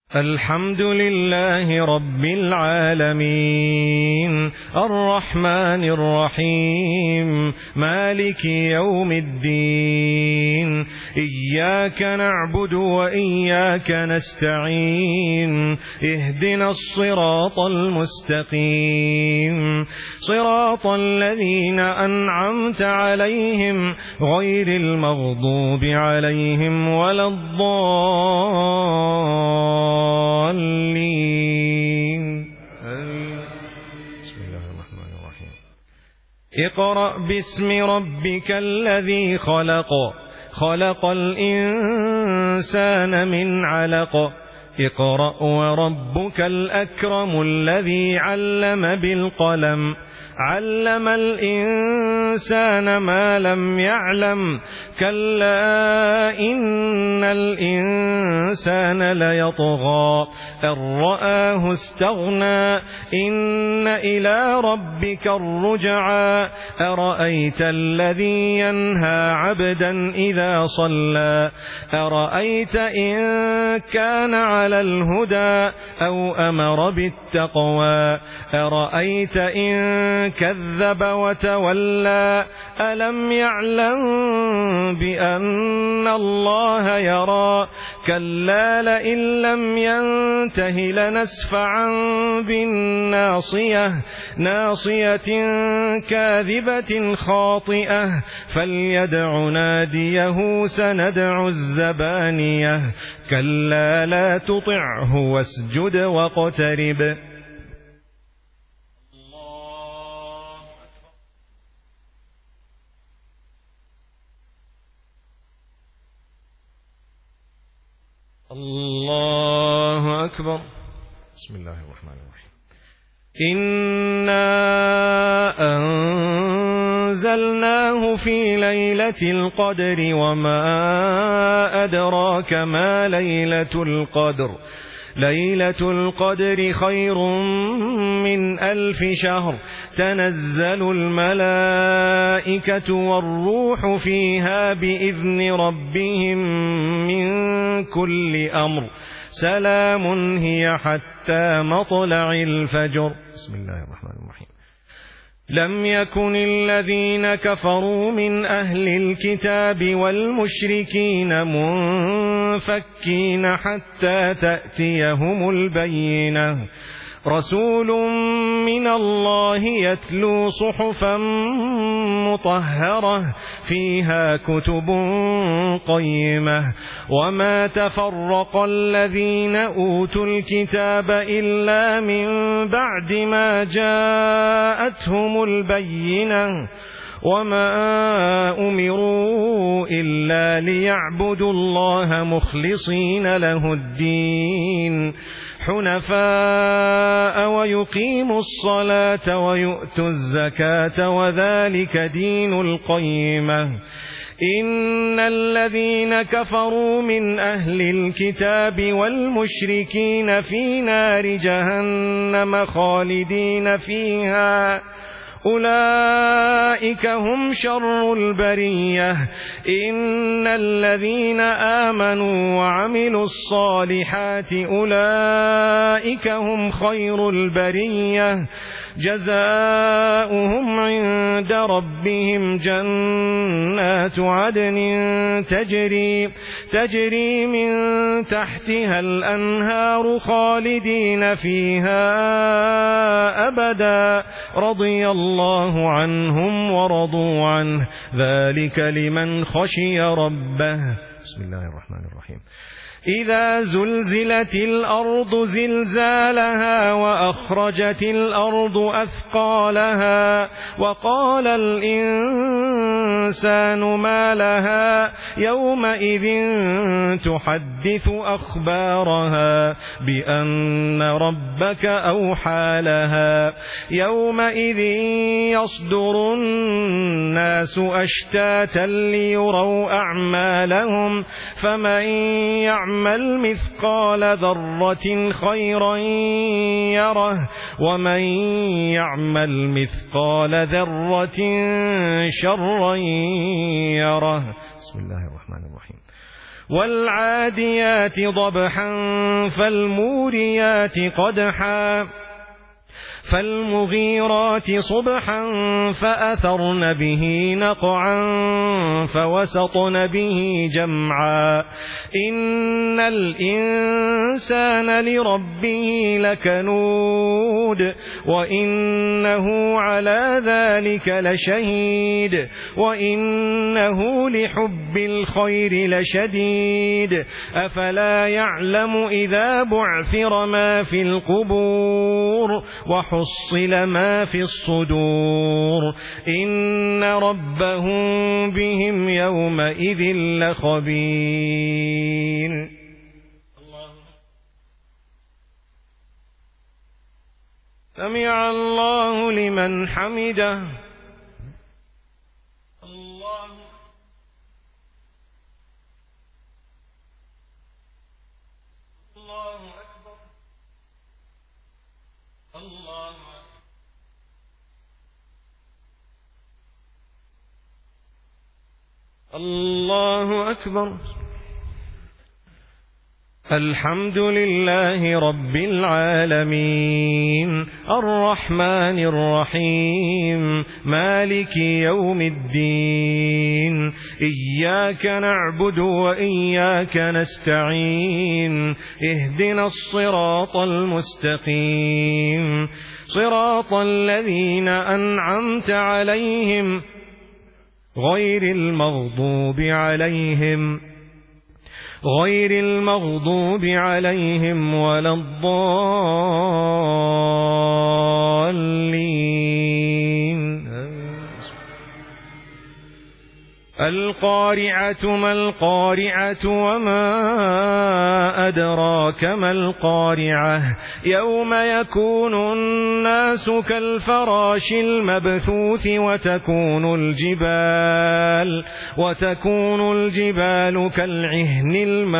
الحمد لله رب العالمين الرحمن الرحيم مالك يوم الدين إياك نعبد وإياك نستعين اهدنا الصراط المستقيم صراط الذين أنعمت عليهم غير المغضوب عليهم ولا الضالين. بسم الله الرحمن الرحيم. اقرأ باسم ربك الذي خلق خلق الإنسان من علق اقرأ وربك الأكرم الذي علم بالقلم علم الإنسان ما لم يعلم كلا إن الإنسان ليطغى أن رآه استغنى إن إلى ربك الرجعى أرأيت الذي ينهى عبدا إذا صلى أرأيت إن كان على الهدى أو أمر بالتقوى أرأيت إن كذب وتولى ألم يعلم بأن الله يرى كلا لئن لم ينته لنسفعا بالناصية ناصية كاذبة خاطئة فليدع ناديه سندع الزبانية كلا لا تطعه واسجد واقترب. الله أكبر. بسم الله الرحمن الرحيم. إنا أنزلناه في ليلة القدر وما أدراك ما ليلة القدر ليلة القدر خير من 1000 شهر تنزل الملائكة والروح فيها بإذن ربهم من كل أمر سلام هي حتى مطلع الفجر. بسم الله الرحمن الرحيم. لم يكن الذين كفروا من أهل الكتاب والمشركين منفكين حتى تأتيهم البينة رسول من الله يتلو صحفا مطهرة فيها كتب قيمة وما تفرق الذين أوتوا الكتاب إلا من بعد ما جاءتهم البينة وما أمروا إلا ليعبدوا الله مخلصين له الدين حنفاء ويقيموا الصلاة ويؤتوا الزكاة وذلك دين القيمة إن الذين كفروا من أهل الكتاب والمشركين في نار جهنم خالدين فيها أولئك هم شر البرية إن الذين آمنوا وعملوا الصالحات أولئك هم خير البرية جزاؤهم عند ربهم جنات عدن تجري من تحتها الأنهار خالدين فيها أبدا رضي الله عنهم ورضوا عنه ذلك لمن خشي ربه. بسم الله الرحمن الرحيم. إذا زلزلت الأرض زلزالها وأخرجت الأرض أثقالها وقال الإنسان ما لها يومئذ تحدث أخبارها بأن ربك أوحى لها يومئذ يصدر الناس أشتاتا ليروا أعمالهم فمن يعمل مثقال ذرة خيرا يره ومن يعمل مثقال ذرة شرا يره. بسم الله الرحمن الرحيم. والعاديات ضبحا فالموريات قدحا فالمغيرات صبحا فأثرن به نقعا فوسطن به جمعا إن الإنسان لربه لكنود وإنه على ذلك لشهيد وإنه لحب الخير لشديد أفلا يعلم إذا بعثر ما في القبور وحصل ما في الصدور إن ربهم بهم يومئذ لخبير. سمع الله لمن حمده. الله أكبر. الله أكبر. الحمد لله رب العالمين الرحمن الرحيم مالك يوم الدين إياك نعبد وإياك نستعين اهدنا الصراط المستقيم صراط الذين أنعمت عليهم غير المغضوب عليهم ولا الضالين. القارعة ما القارعة وما أدراك ما القارعة يوم يكون الناس كالفراش المبثوث وتكون الجبال كالعهن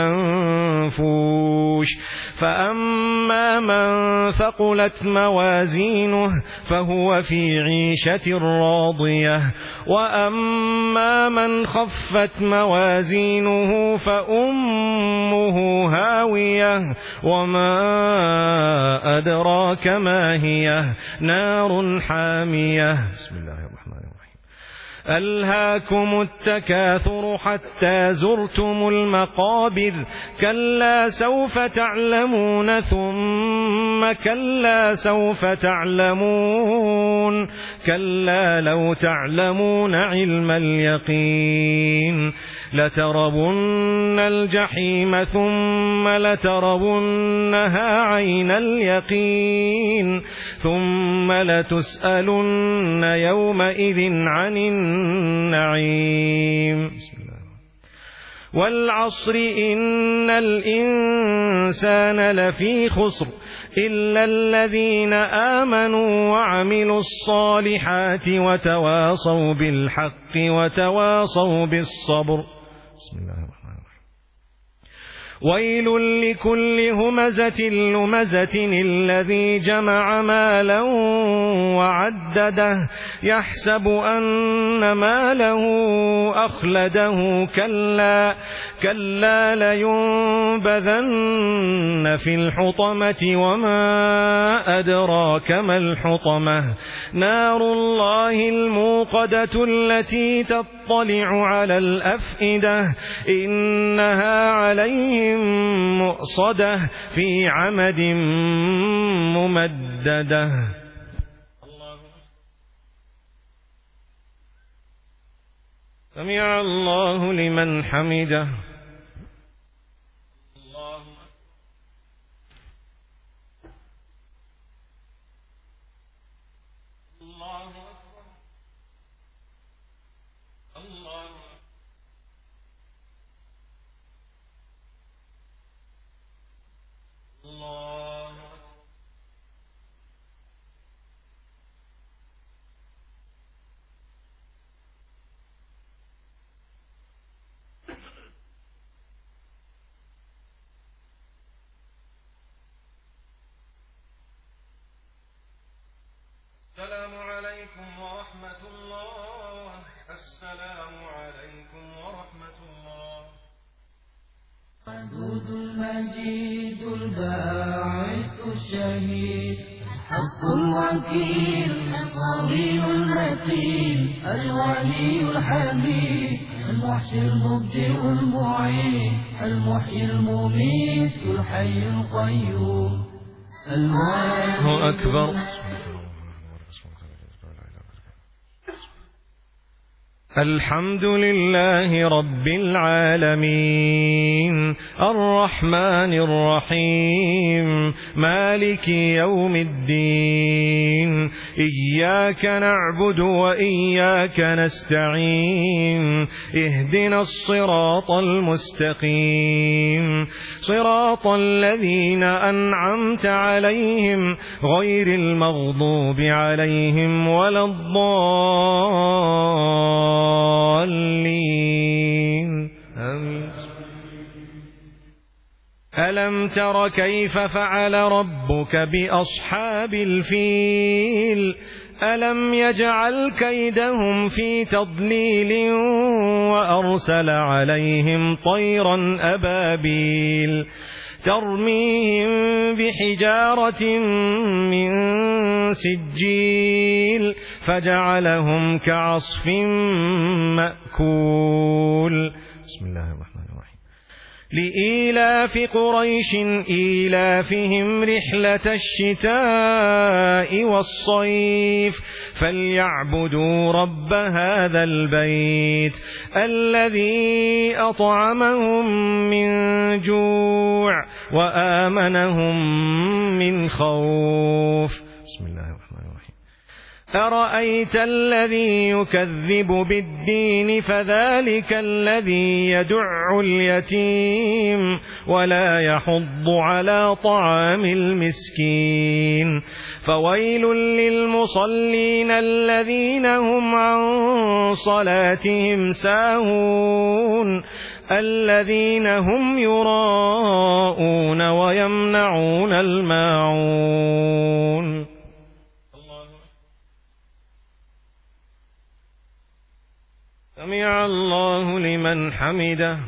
المنفوش فأما من ثقلت موازينه فهو في عيشة راضية وأما من خفت موازينه فأمه هاوية وما أدراك ما هي نار حامية. بسم الله الرحمن الرحيم. ألهاكم التكاثر حتى زرتم المقابر كلا سوف تعلمون ثم كلا سوف تعلمون كلا لو تعلمون علم اليقين لترون الجحيم ثم لترونها عين اليقين ثم لتسألن يومئذ عن النعيم. بسم الله. والعصر إن الإنسان لفي خسر إلا الذين آمنوا وعملوا الصالحات وتواصوا بالحق وتواصوا بالصبر. بسم الله الرحمن الرحيم. ويل لكل همزة لمزة الذي جمع مالا وعدده يحسب أن ماله أخلده كلا لينبذن في الحطمة وما أدراك ما الحطمة نار الله الموقدة التي تطلع على الأفئدة إنها عليهم مؤصدة في عمد ممددة. سمع الله لمن حمده. السلام عليكم ورحمة الله. السلام عليكم ورحمة الله. الودود المجيد الباعث الشهيد الحق الوكيل القوي المتين الولي الحميد المحشي المبدئ المعين المحيي المميت الحي القيوم الله أكبر. الحمد لله رب العالمين الرحمن الرحيم مالك يوم الدين إياك نعبد وإياك نستعين اهدنا الصراط المستقيم صراط الذين أنعمت عليهم غير المغضوب عليهم ولا الضالين آمين. ألم تر كيف فعل ربك بأصحاب الفيل ألم يجعل كيدهم في تضليل وأرسل عليهم طيرا أبابيل ترميهم بحجارة من سجيل فجعلهم كعصف مأكول. بسم الله الرحمن الرحيم. لإيلاف قريش إيلافهم رحلة الشتاء والصيف فليعبدوا رب هذا البيت الذي أطعمهم من جوع وآمنهم من خوف. بسم الله الرحمن الرحيم. أرأيت الذي يكذب بالدين فذلك الذي يدع اليتيم ولا يحض على طعام المسكين فويل للمصلين الذين هم عن صلاتهم ساهون الذين هم يراءون ويمنعون الماعون. سمع الله لمن حمده.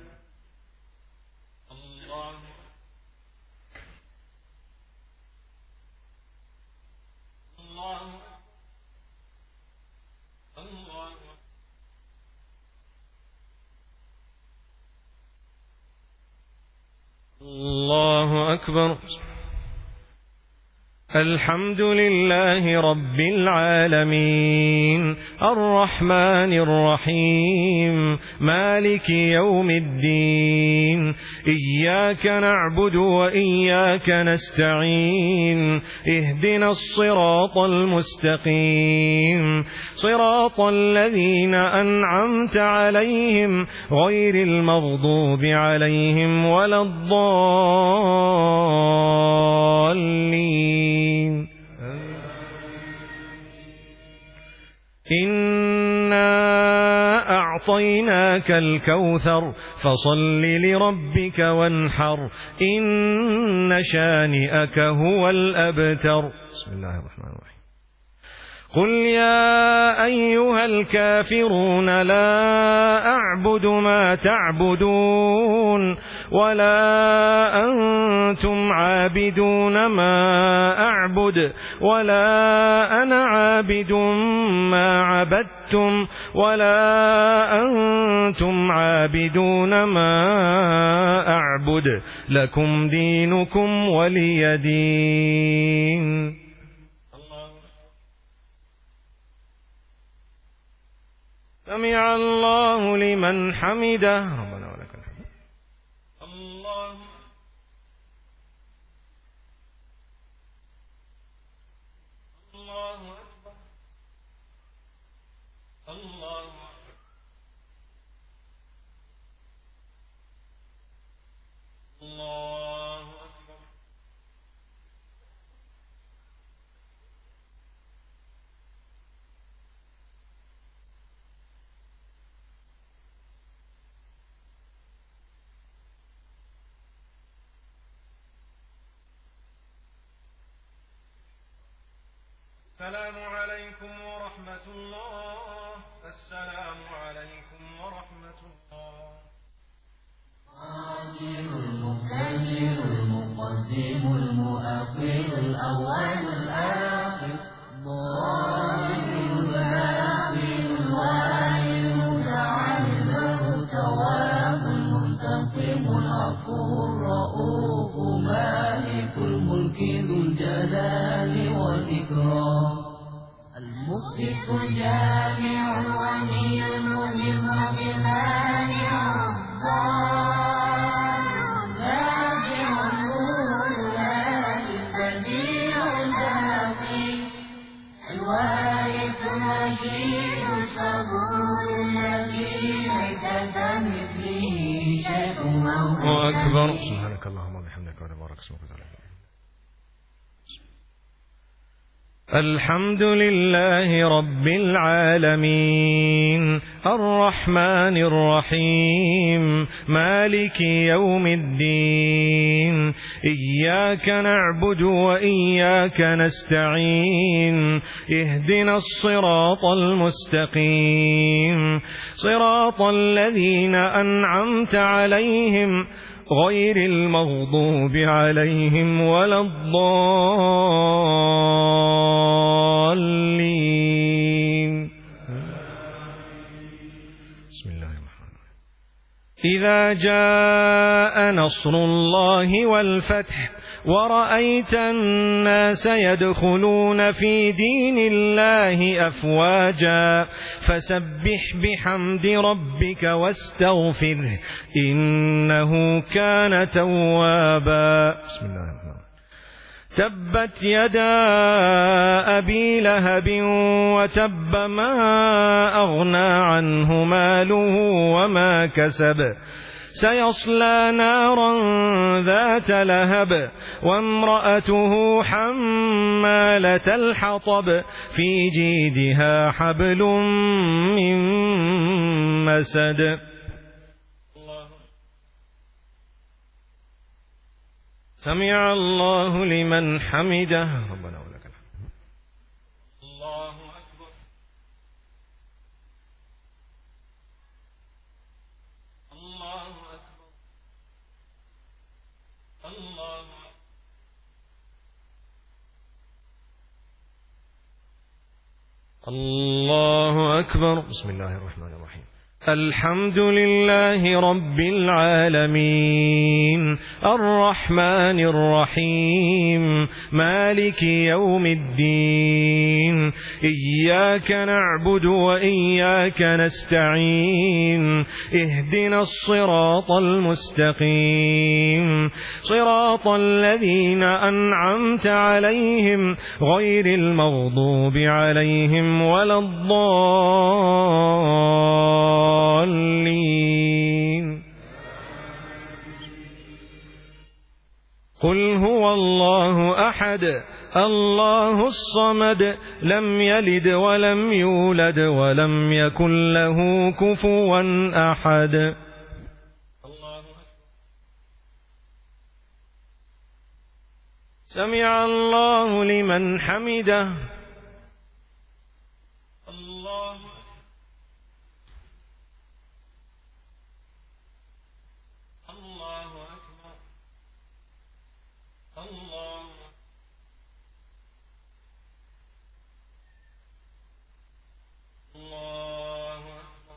الله أكبر. الحمد لله رب العالمين الرحمن الرحيم مالك يوم الدين إياك نعبد وإياك نستعين اهدنا الصراط المستقيم صراط الذين أنعمت عليهم غير المغضوب عليهم ولا الضالين. إنا أعطيناك الكوثر فصل لربك وانحر إن شانئك هو الأبتر. بسم الله الرحمن الرحيم. قل يا أيها الكافرون لا أعبد ما تعبدون ولا أنتم عابدون ما أعبد ولا أنا عابد ما عبدتم ولا أنتم عابدون ما أعبد لكم دينكم ولي دين. سمع الله لمن حمده. ربنا ولك الحمد. الله الله أكبر. الله الله أكبر. السلام عليكم ورحمة الله. السلام عليكم ورحمة الله. المقتدر المقدم المؤخر الأول الآخر الظاهر الباطن الوالي المتعال التواب المنتقم العفو الرؤوف مالك الملك ذو الجلال والإكرام المقسط الجامع الغني المذل المانع الضار النافع النور الهادي البديع الباقي الوارث الرشيد الصبور الذي ليس كمثله شيء وهو أكبر. سبحانك اللهم وبحمدك وتبارك اسمك وتعالى. الحمد لله رب العالمين الرحمن الرحيم مالك يوم الدين إياك نعبد وإياك نستعين اهدنا الصراط المستقيم صراط الذين أنعمت عليهم غير المغضوب عليهم ولا الضالين. بسم الله الرحمن الرحيم. إذا جاء نصر الله والفتح ورأيت الناس يدخلون في دين الله أفواجا فسبح بحمد ربك واستغفره إنه كان توابا. بسم الله الرحمن الرحيم. تبت يدا أبي لهب وتب ما أغنى عنه ماله وما كسب سيصلى نارا ذات لهب وامرأته حمالة الحطب في جيدها حبل من مسد. سمع الله لمن حمده ربنا ولك الحمد. الله أكبر. الله أكبر. الله أكبر. بسم الله الرحمن الرحيم. الحمد لله رب العالمين الرحمن الرحيم مالك يوم الدين إياك نعبد وإياك نستعين اهدنا الصراط المستقيم صراط الذين أنعمت عليهم غير المغضوب عليهم ولا الضالين. قل هو الله أحد الله الصمد لم يلد ولم يولد ولم يكن له كفوا أحد. سمع الله لمن حمده. الله أكبر. الله أكبر.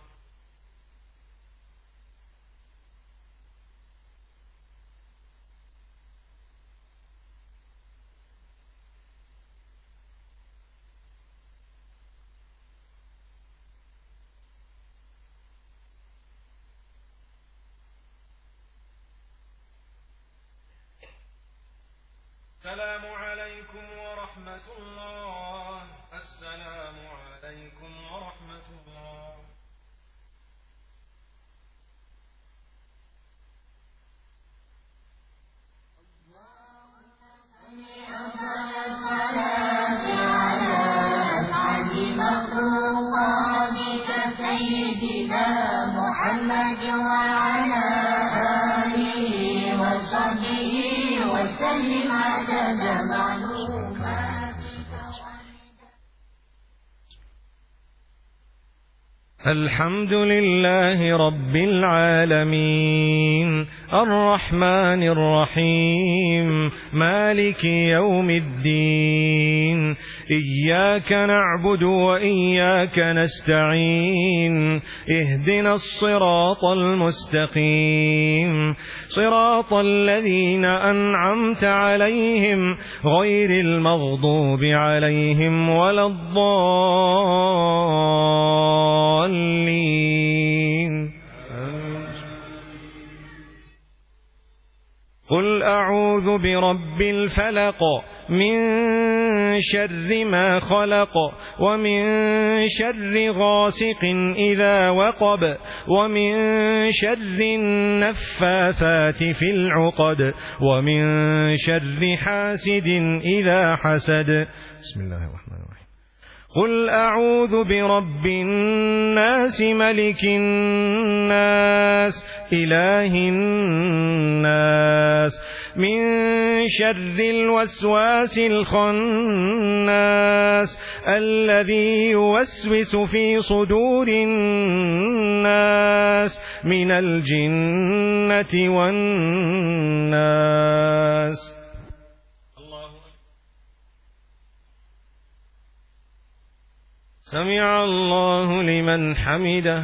السلام عليكم ورحمة الله. السلام عليكم ورحمة الله. سيدنا محمد وعلى آله وصحبه وسلم عدد معلومات. الحمد لله رب العالمين الرحمن الرحيم مالك يوم الدين إياك نعبد وإياك نستعين اهدنا الصراط المستقيم صراط الذين أنعمت عليهم غير المغضوب عليهم ولا الضالين. قل أعوذ برب الفلق من شر ما خلق ومن شر غاسق إذا وقب ومن شر النفاثات في العقد ومن شر حاسد إذا حسد. بسم الله الرحمن الرحيم. قل أعوذ برب الناس ملك الناس إله الناس من شر الوسواس الخناس الذي يوسوس في صدور الناس من الجنة والناس. سمع الله لمن حمده.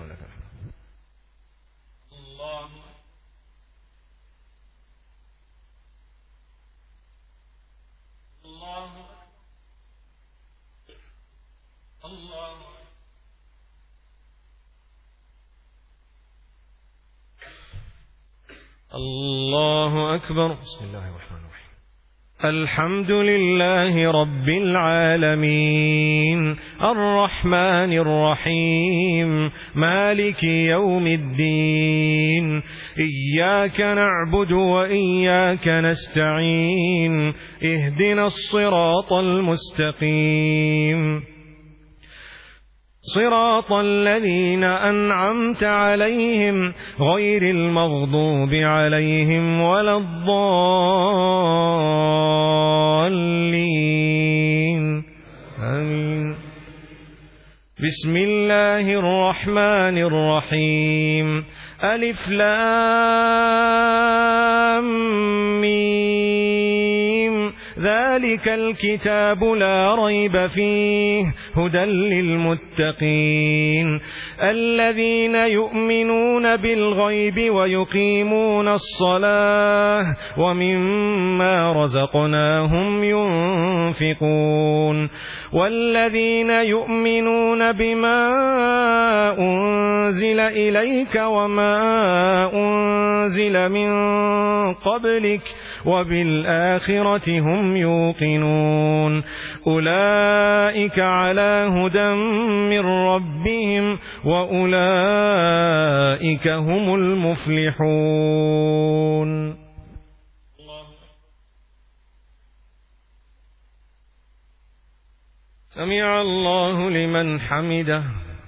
الله أكبر. بسم الله الرحمن الرحيم. الحمد لله رب العالمين الرحمن الرحيم مالك يوم الدين إياك نعبد وإياك نستعين اهدنا الصراط المستقيم صراط الذين أنعمت عليهم غير المغضوب عليهم ولا الضالين. آمين. بسم الله الرحمن الرحيم. ألف لام ميم ذلك الكتاب لا ريب فيه هدى للمتقين الذين يؤمنون بالغيب ويقيمون الصلاة ومما رزقناهم ينفقون والذين يؤمنون بما أنزل إليك وما أنزل من قبلك وبالآخرة هم يوقنون أولئك على هدى من ربهم وأولئك هم المفلحون. سمع الله لمن حمده.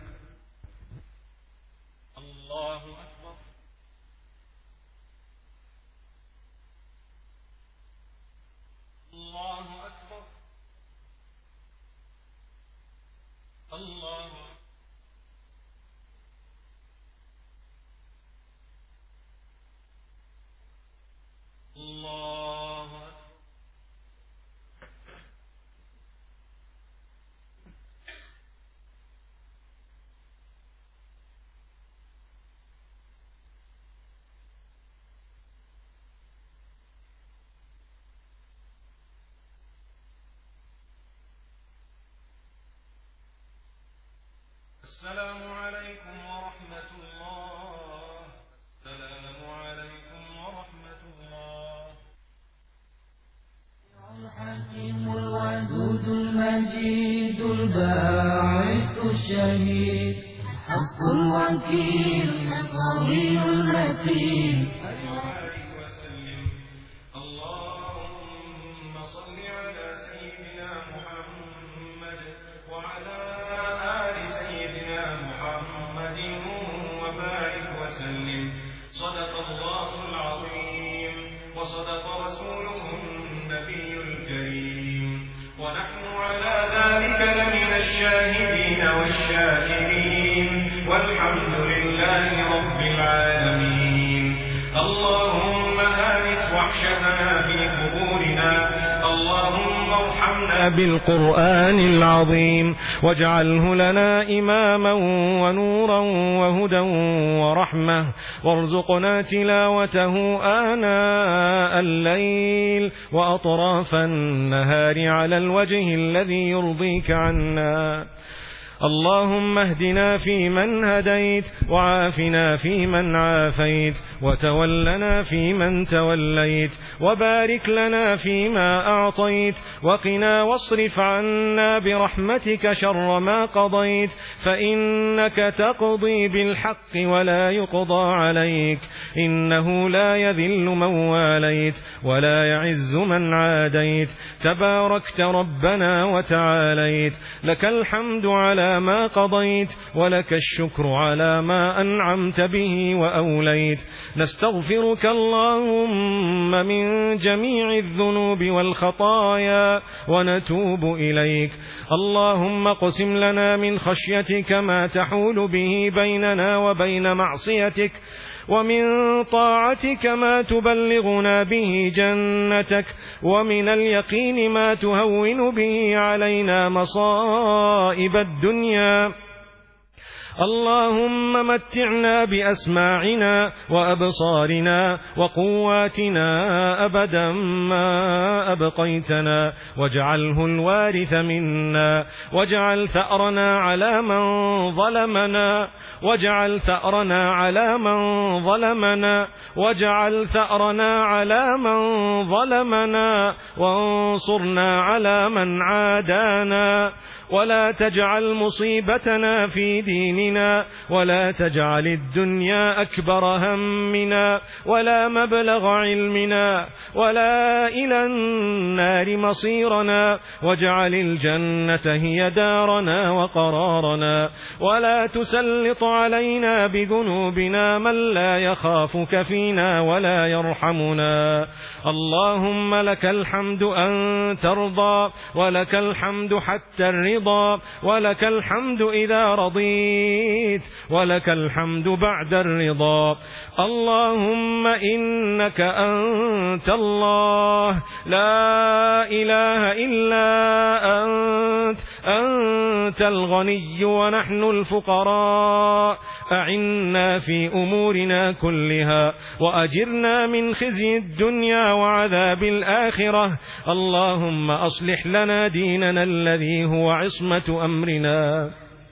السلام عليكم ورحمة الله. السلام عليكم ورحمة الله. الحكيم الودود المجيد الباعث الشهيد حق الوكيل القوي المتين. اللهم صل على سيدنا محمد وعلى سيدنا محمد وبارك وسلم. صدق الله العظيم وصدق رسوله النبي الكريم ونحن على ذلك لمن الشاهدين والشاكرين والحمد لله رب العالمين. اللهم آنس وحشتنا في قبورنا، اللهم ارحمنا بالقرآن العظيم واجعله لنا إماما ونورا وهدى ورحمة، وارزقنا تلاوته آناء الليل وأطراف النهار على الوجه الذي يرضيك عنا. اللهم اهدنا فيمن هديت، وعافنا فيمن عافيت، وتولنا فيمن توليت، وبارك لنا فيما أعطيت، وقنا واصرف عنا برحمتك شر ما قضيت، فإنك تقضي بالحق ولا يقضى عليك، إنه لا يذل من واليت ولا يعز من عاديت، تباركت ربنا وتعاليت، لك الحمد على ما قضيت، ولك الشكر على ما أنعمت به وأوليت. نستغفرك اللهم من جميع الذنوب والخطايا ونتوب إليك. اللهم اقسم لنا من خشيتك ما تحول به بيننا وبين معصيتك، ومن طاعتك ما تبلغنا به جنتك، ومن اليقين ما تهون به علينا مصائب الدنيا. اللهم متعنا بأسماعنا وأبصارنا وقواتنا أبدا ما أبقيتنا، واجعله الوارث منا، واجعل ثأرنا على من ظلمنا، واجعل ثأرنا على من ظلمنا، واجعل ثأرنا على من ظلمنا، وانصرنا على من عادانا، ولا تجعل مصيبتنا في ديننا، ولا تجعل الدنيا أكبر همنا ولا مبلغ علمنا ولا إلى النار مصيرنا، واجعل الجنة هي دارنا وقرارنا، ولا تسلط علينا بذنوبنا من لا يخافك فينا ولا يرحمنا. اللهم لك الحمد أن ترضى، ولك الحمد حتى الرضا، ولك الحمد إذا رضيت، ولك الحمد بعد الرضا. اللهم إنك أنت الله، لا إله إلا أنت الغني ونحن الفقراء، أعنا في أمورنا كلها، وأجرنا من خزي الدنيا وعذاب الآخرة. اللهم أصلح لنا ديننا الذي هو عصمة أمرنا،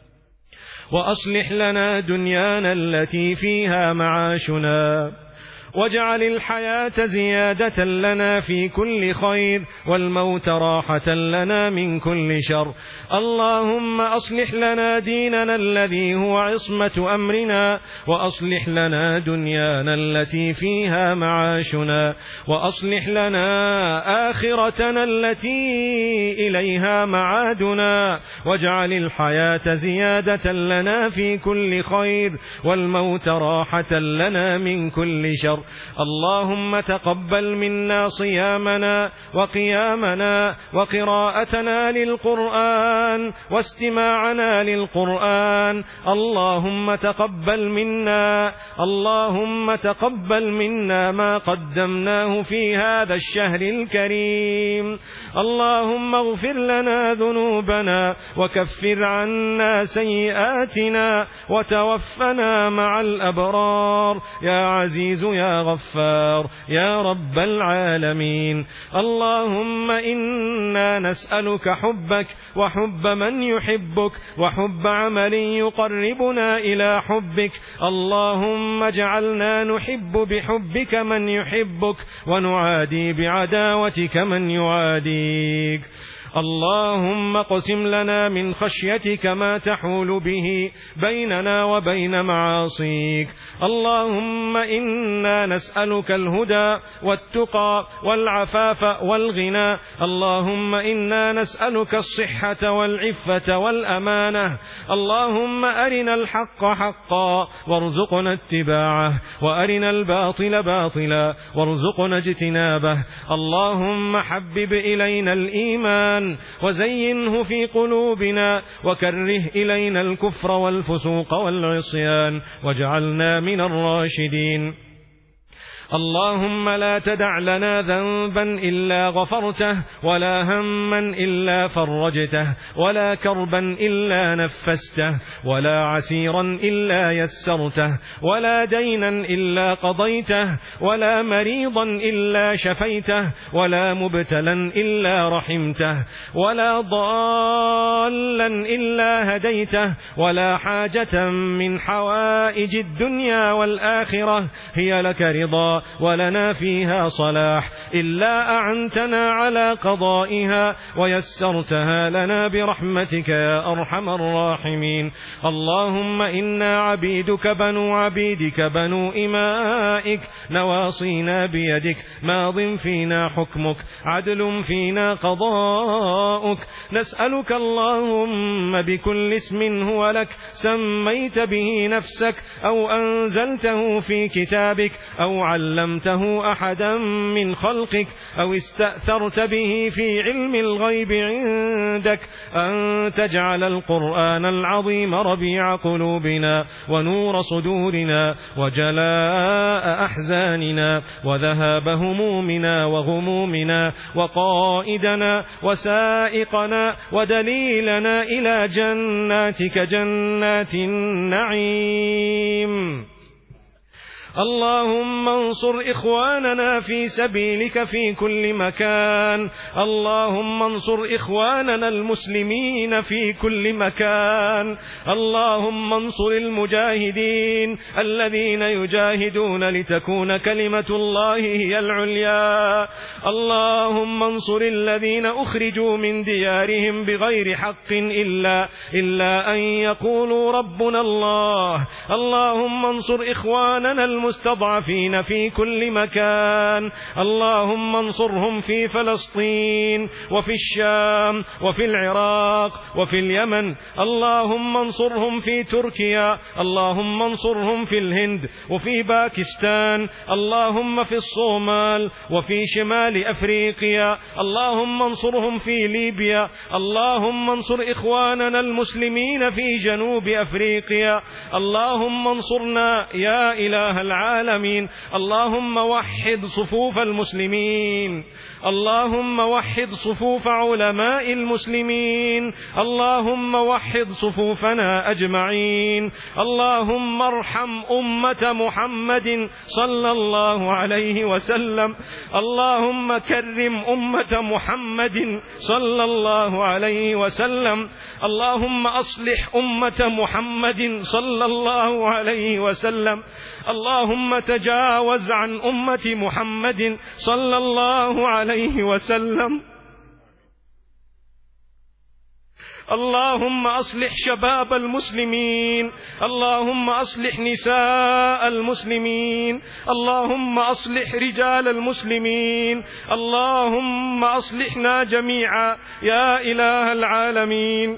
وأصلح لنا دنيانا التي فيها معاشنا، واجعل الحياة زيادة لنا في كل خير، والموت راحة لنا من كل شر. اللهم أصلح لنا ديننا الذي هو عصمة أمرنا، وأصلح لنا دنيانا التي فيها معاشنا، وأصلح لنا آخرتنا التي إليها معادنا، واجعل الحياة زيادة لنا في كل خير، والموت راحة لنا من كل شر. اللهم تقبل منا صيامنا وقيامنا وقراءتنا للقرآن واستماعنا للقرآن. اللهم تقبل منا، اللهم تقبل منا ما قدمناه في هذا الشهر الكريم. اللهم اغفر لنا ذنوبنا وكفر عنا سيئاتنا وتوفنا مع الأبرار، يا عزيز يا غفار يا رب العالمين. اللهم إنا نسألك حبك وحب من يحبك، وحب عمل يقربنا إلى حبك. اللهم اجعلنا نحب بحبك من يحبك، ونعادي بعداوتك من يعاديك. اللهم اقسم لنا من خشيتك ما تحول به بيننا وبين معاصيك. اللهم إنا نسألك الهدى والتقى والعفاف والغنى. اللهم إنا نسألك الصحة والعفة والأمانة. اللهم أرنا الحق حقا وارزقنا اتباعه، وأرنا الباطل باطلا وارزقنا اجتنابه. اللهم حبب إلينا الإيمان الإيمان وزينه في قلوبنا وكره إلينا الكفر والفسوق والعصيان واجعلنا من الراشدين. اللهم لا تدع لنا ذنبا إلا غفرته ولا هما إلا فرجته ولا كربا إلا نفسته ولا عسيرا إلا يسرته ولا دينا إلا قضيته ولا مريضا إلا شفيته ولا مبتلا إلا رحمته ولا ضالا إلا هديته ولا حاجة من حوائج الدنيا والآخرة هي لك رضا ولنا فيها صلاح إلا أعنتنا على قضائها ويسرتها لنا برحمتك يا أرحم الراحمين. اللهم إنا عبيدك بنو عبيدك بنو إمائك نواصينا بيدك ماض فينا حكمك عدل فينا قضاؤك. نسألك اللهم بكل اسم هو لك سميت به نفسك أو أنزلته في كتابك أو علمته أحدا من خلقك أو استأثرت به في علم الغيب عندك أن تجعل القرآن العظيم ربيع قلوبنا ونور صدورنا وجلاء أحزاننا وذهاب همومنا وغمومنا وقائدنا وسائقنا ودليلنا إلى جناتك جنات النعيم. اللهم انصر إخواننا في سبيلك في كل مكان. اللهم انصر إخواننا المسلمين في كل مكان. اللهم انصر المجاهدين الذين يجاهدون لتكون كلمة الله هي العليا. اللهم انصر الذين أخرجوا من ديارهم بغير حق إلا أن يقولوا ربنا الله. اللهم انصر إخواننا المستضعفين في كل مكان. اللهم انصرهم في فلسطين وفي الشام وفي العراق وفي اليمن. اللهم انصرهم في تركيا. اللهم انصرهم في الهند وفي باكستان. اللهم في الصومال وفي شمال أفريقيا. اللهم انصرهم في ليبيا. اللهم انصر إخواننا المسلمين في جنوب أفريقيا. اللهم انصرنا يا إله العالمين. اللهم وحد صفوف المسلمين. اللهم وحد صفوف علماء المسلمين. اللهم وحد صفوفنا أجمعين. اللهم ارحم أمة محمد صلى الله عليه وسلم. اللهم كرم أمة محمد صلى الله عليه وسلم. اللهم أصلح أمة محمد صلى الله عليه وسلم. اللهم تجاوز عن أمة محمد صلى الله عليه وسلم. اللهم أصلح شباب المسلمين. اللهم أصلح نساء المسلمين. اللهم أصلح رجال المسلمين. اللهم أصلحنا جميعا يا إله العالمين.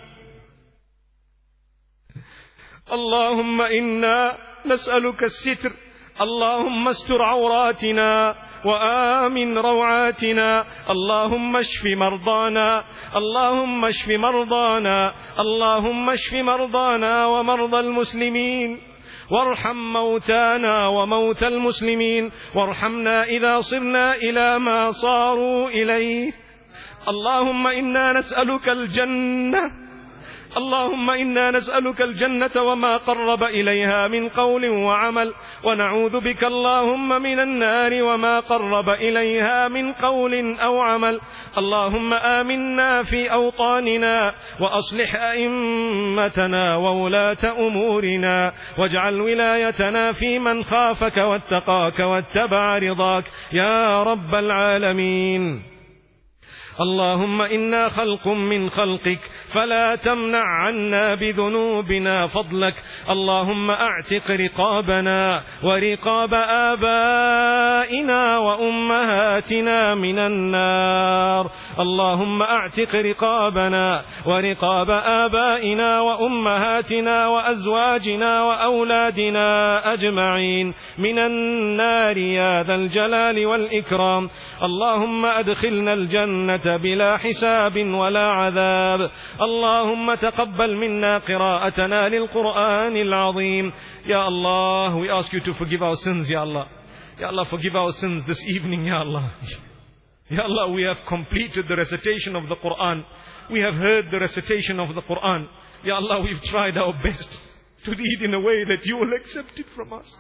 اللهم إنا نسألك الستر. اللهم استر عوراتنا وآمن روعاتنا. اللهم اشف مرضانا. اللهم اشف مرضانا. اللهم اشف مرضانا ومرضى المسلمين وارحم موتانا وموتى المسلمين وارحمنا إذا صرنا إلى ما صاروا إليه. اللهم إنا نسألك الجنة. اللهم إنا نسألك الجنة وما قرب إليها من قول وعمل ونعوذ بك اللهم من النار وما قرب إليها من قول أو عمل. اللهم آمنا في أوطاننا وأصلح أئمتنا وولاة أمورنا واجعل ولايتنا في من خافك واتقاك واتبع رضاك يا رب العالمين. اللهم إنا خلق من خلقك فلا تمنع عنا بذنوبنا فضلك. اللهم اعتق رقابنا ورقاب آبائنا وأمهاتنا من النار. اللهم اعتق رقابنا ورقاب آبائنا وأمهاتنا وأزواجنا وأولادنا أجمعين من النار يا ذا الجلال والإكرام. اللهم أدخلنا الجنة بلا حساب ولا عذاب. اللهم تقبل منا قراءتنا للقرآن العظيم. Ya Allah, we ask you to forgive our sins, Ya Allah. Ya Allah, forgive our sins this evening, Ya Allah. Ya Allah, we have completed the recitation of the Quran. We have heard the recitation of the Quran. Ya Allah, we've tried our best to read in a way that you will accept it from us.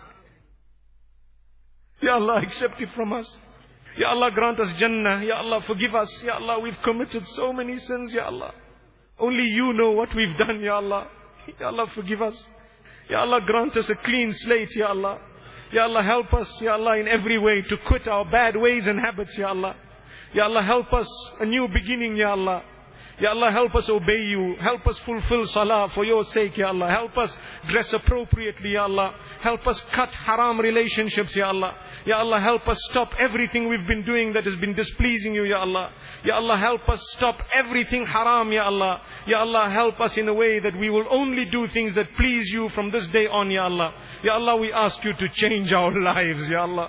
Ya Allah, accept it from us. Ya Allah, grant us Jannah. Ya Allah, forgive us. Ya Allah, we've committed so many sins, Ya Allah. Only you know what we've done, Ya Allah. Ya Allah, forgive us. Ya Allah, grant us a clean slate, Ya Allah. Ya Allah, help us, Ya Allah, in every way to quit our bad ways and habits, Ya Allah. Ya Allah, help us a new beginning, Ya Allah. Ya Allah, help us obey you. Help us fulfill salah for your sake, Ya Allah. Help us dress appropriately, Ya Allah. Help us cut haram relationships, Ya Allah. Ya Allah, help us stop everything we've been doing that has been displeasing you, Ya Allah. Ya Allah, help us stop everything haram, Ya Allah. Ya Allah, help us in a way that we will only do things that please you from this day on, Ya Allah. Ya Allah, we ask you to change our lives, Ya Allah.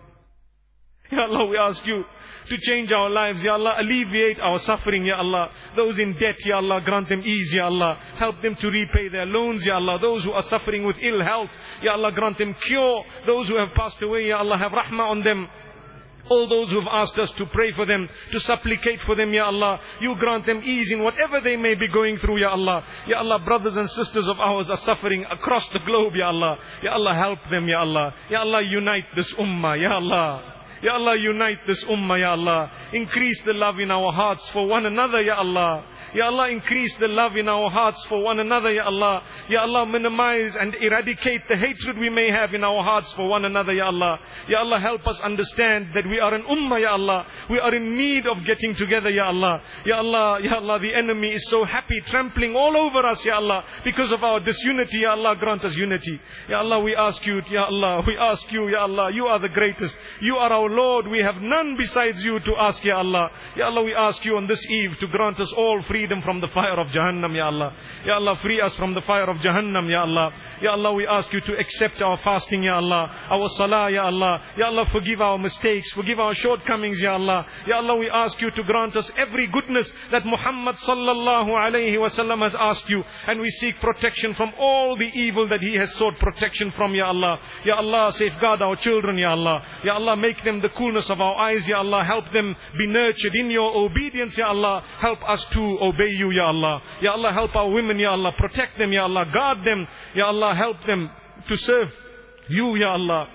Ya Allah, we ask you to change our lives, Ya Allah. Alleviate our suffering, Ya Allah. Those in debt, Ya Allah, grant them ease, Ya Allah. Help them to repay their loans, Ya Allah. Those who are suffering with ill health, Ya Allah, grant them cure. Those who have passed away, Ya Allah, have rahmah on them. All those who have asked us to pray for them, to supplicate for them, Ya Allah, you grant them ease in whatever they may be going through, Ya Allah. Ya Allah, brothers and sisters of ours are suffering across the globe, Ya Allah. Ya Allah, help them, Ya Allah. Ya Allah, unite this ummah, Ya Allah. Ya Allah, unite this ummah, Ya Allah. Increase the love in our hearts for one another, Ya Allah. Ya Allah, increase the love in our hearts for one another, Ya Allah. Ya Allah, minimize and eradicate the hatred we may have in our hearts for one another, Ya Allah. Ya Allah, help us understand that we are an ummah, Ya Allah. We are in need of getting together, Ya Allah. Ya Allah, Ya Allah, the enemy is so happy, trampling all over us, Ya Allah, because of our disunity. Ya Allah, grant us unity. Ya Allah, we ask you, Ya Allah, we ask you, Ya Allah, you are the greatest. You are our Lord. We have none besides you to ask, Ya Allah. Ya Allah, we ask you on this eve to grant us all freedom from the fire of Jahannam, Ya Allah. Ya Allah, free us from the fire of Jahannam, Ya Allah. Ya Allah, we ask you to accept our fasting, Ya Allah. Our salah, Ya Allah. Ya Allah, forgive our mistakes, forgive our shortcomings, Ya Allah. Ya Allah, we ask you to grant us every goodness that Muhammad sallallahu alayhi wasallam has asked you. And we seek protection from all the evil that he has sought protection from, Ya Allah. Ya Allah, safeguard our children, Ya Allah. Ya Allah, make them the coolness of our eyes, Ya Allah. Help them be nurtured in your obedience, Ya Allah. Help us to obey you, Ya Allah. Ya Allah, help our women, Ya Allah. Protect them, Ya Allah. Guard them, Ya Allah. Help them to serve you, Ya Allah.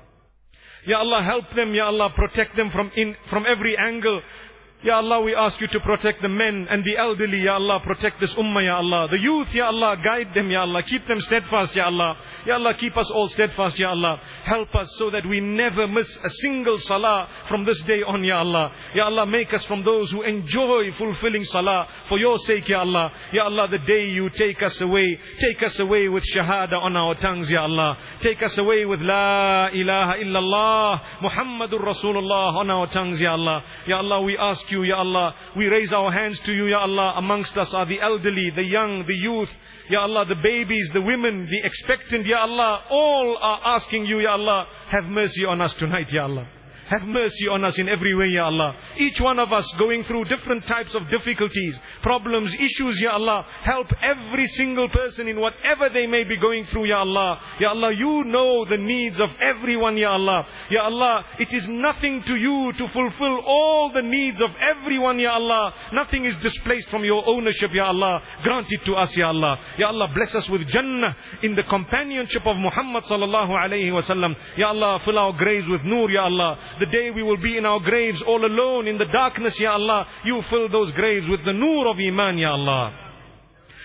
Ya Allah, help them, Ya Allah. Protect them from every angle. Ya Allah, we ask you to protect the men and the elderly, Ya Allah. Protect this ummah, Ya Allah. The youth, Ya Allah, guide them, Ya Allah. Keep them steadfast, Ya Allah. Ya Allah, keep us all steadfast, Ya Allah. Help us so that we never miss a single salah from this day on, Ya Allah. Ya Allah, make us from those who enjoy fulfilling salah for your sake, Ya Allah. Ya Allah, the day you take us away with shahada on our tongues, Ya Allah. Take us away with la ilaha illallah Muhammadur Rasulullah on our tongues, Ya Allah. Ya Allah, we ask you, Ya Allah, we raise our hands to you, Ya Allah. Amongst us are the elderly, the young, the youth, Ya Allah, the babies, the women, the expectant, Ya Allah. All are asking you, Ya Allah, have mercy on us tonight, Ya Allah. Have mercy on us in every way, Ya Allah. Each one of us going through different types of difficulties, problems, issues, Ya Allah. Help every single person in whatever they may be going through, Ya Allah. Ya Allah, you know the needs of everyone, Ya Allah. Ya Allah, it is nothing to you to fulfill all the needs of everyone, Ya Allah. Nothing is displaced from your ownership, Ya Allah. Grant it to us, Ya Allah. Ya Allah, bless us with Jannah in the companionship of Muhammad sallallahu alayhi wa sallam. Ya Allah, fill our graves with nur, Ya Allah. The day we will be in our graves all alone in the darkness, Ya Allah, you fill those graves with the nur of Iman, Ya Allah.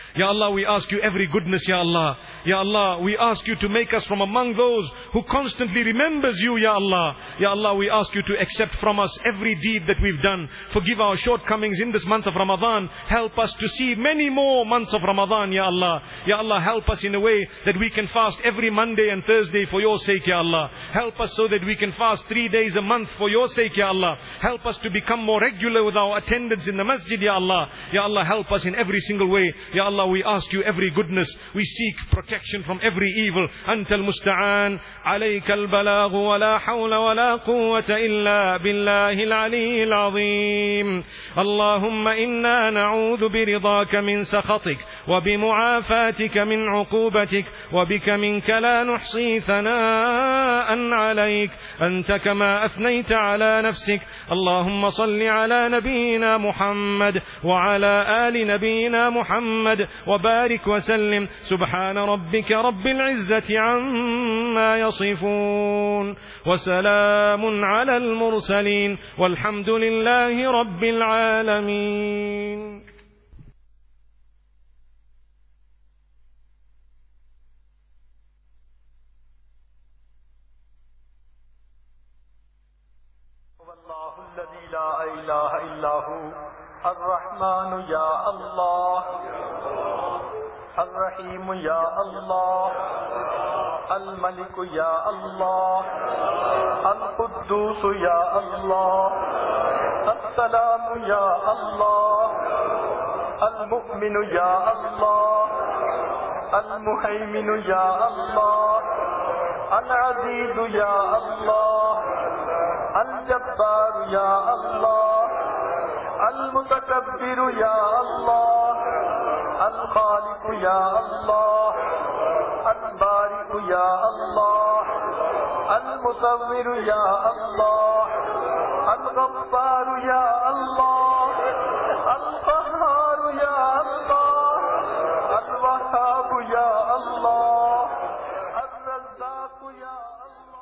Ya Allah, we ask you every goodness, Ya Allah. Ya Allah, we ask you to make us from among those who constantly remembers you, Ya Allah. Ya Allah, we ask you to accept from us every deed that we've done. Forgive our shortcomings in this month of Ramadan. Help us to see many more months of Ramadan, Ya Allah. Ya Allah, help us in a way that we can fast every Monday and Thursday for your sake, Ya Allah. Help us so that we can fast 3 days a month for your sake, Ya Allah. Help us to become more regular with our attendance in the masjid, Ya Allah. Ya Allah, help us in every single way. Ya Allah, we ask you every goodness. We seek protection from every evil. Anta al-musta'an. Alayka al-balagh wa la hawla wa la quwwata illa billahi al-ali al-azim. Allahumma inna na'udhu biridaka min sakhatik wa bimu'afatika min uqubatik wa bika minka la nuhsi thana'an alayk anta kama athnayta ala nafsik. Allahumma salli ala nabiyyina Muhammad wa ala ali nabiyyina Muhammad وبارك وسلم سبحان ربك رب العزة عما يصفون وسلام على المرسلين والحمد لله رب العالمين. والله الذي لا إله إلا هو الرحمن يا الله الرحيم يا الله الملك يا الله القدوس يا الله السلام يا الله المؤمن يا الله المهيمن يا الله العزيز يا الله الجبار يا الله المتكبر يا الله الخالق يا الله البارئ يا الله المصور يا الله الغفار يا الله القهار يا الله الوهاب يا الله الرزاق يا الله.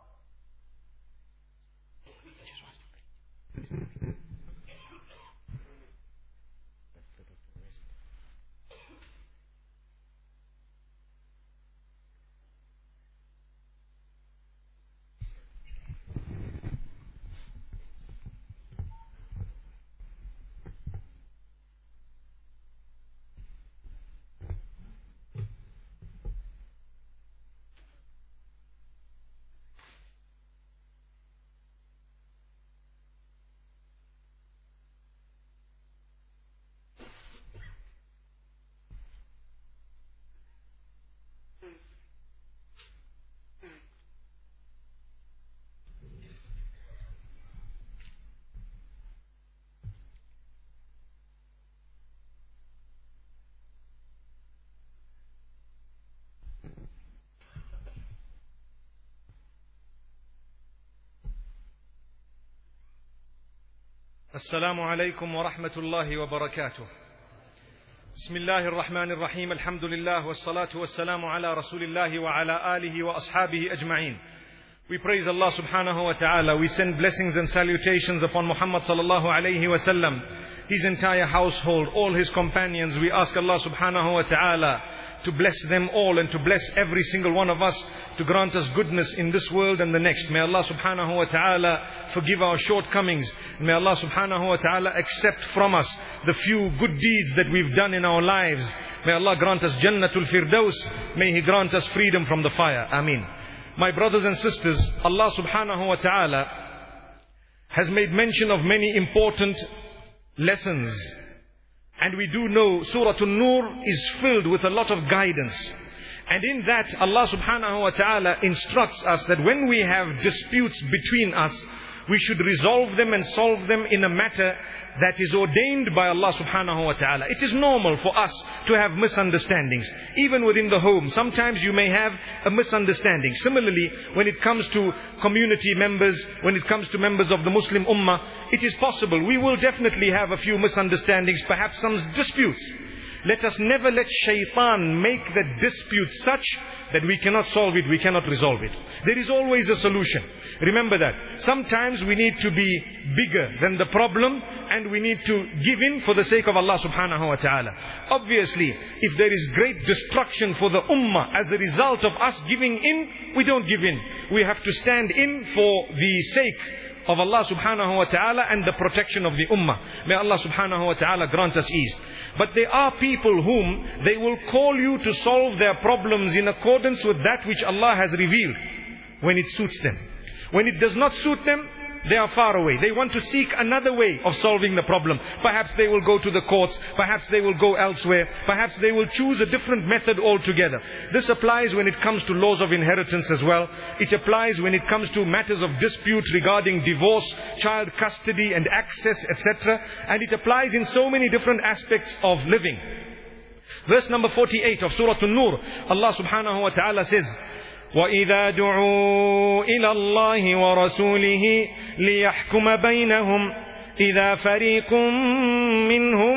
السلام عليكم ورحمة الله وبركاته. بسم الله الرحمن الرحيم. الحمد لله والصلاة والسلام على رسول الله وعلى آله وأصحابه أجمعين. We praise Allah subhanahu wa ta'ala. We send blessings and salutations upon Muhammad sallallahu alayhi wa sallam, his entire household, all his companions. We ask Allah subhanahu wa ta'ala to bless them all and to bless every single one of us, to grant us goodness in this world and the next. May Allah subhanahu wa ta'ala forgive our shortcomings. May Allah subhanahu wa ta'ala accept from us the few good deeds that we've done in our lives. May Allah grant us Jannatul Firdaus. May He grant us freedom from the fire. Ameen. My brothers and sisters, Allah subhanahu wa ta'ala has made mention of many important lessons. And we do know Surah An-Nur is filled with a lot of guidance. And in that, Allah subhanahu wa ta'ala instructs us that when we have disputes between us, we should resolve them and solve them in a matter that is ordained by Allah subhanahu wa ta'ala. It is normal for us to have misunderstandings. Even within the home, sometimes you may have a misunderstanding. Similarly, when it comes to community members, when it comes to members of the Muslim Ummah, it is possible we will definitely have a few misunderstandings, perhaps some disputes. Let us never let shaitan make the dispute such that we cannot solve it, we cannot resolve it. There is always a solution. Remember that. Sometimes we need to be bigger than the problem, and we need to give in for the sake of Allah subhanahu wa ta'ala. Obviously, if there is great destruction for the ummah as a result of us giving in, we don't give in. We have to stand in for the sake of Allah subhanahu wa ta'ala and the protection of the ummah. May Allah subhanahu wa ta'ala grant us ease. But there are people whom they will call you to solve their problems in accordance with that which Allah has revealed, when it suits them. When it does not suit them, they are far away. They want to seek another way of solving the problem. Perhaps they will go to the courts. Perhaps they will go elsewhere. Perhaps they will choose a different method altogether. This applies when it comes to laws of inheritance as well. It applies when it comes to matters of dispute regarding divorce, child custody and access, etc. And it applies in so many different aspects of living. Verse number 48 of Surah An-Nur, Allah subhanahu wa ta'ala says, وَإِذَا دُعُوا إِلَى اللَّهِ وَرَسُولِهِ لِيَحْكُمَ بَيْنَهُمْ إِذَا فَرِيقٌ مِّنْهُمْ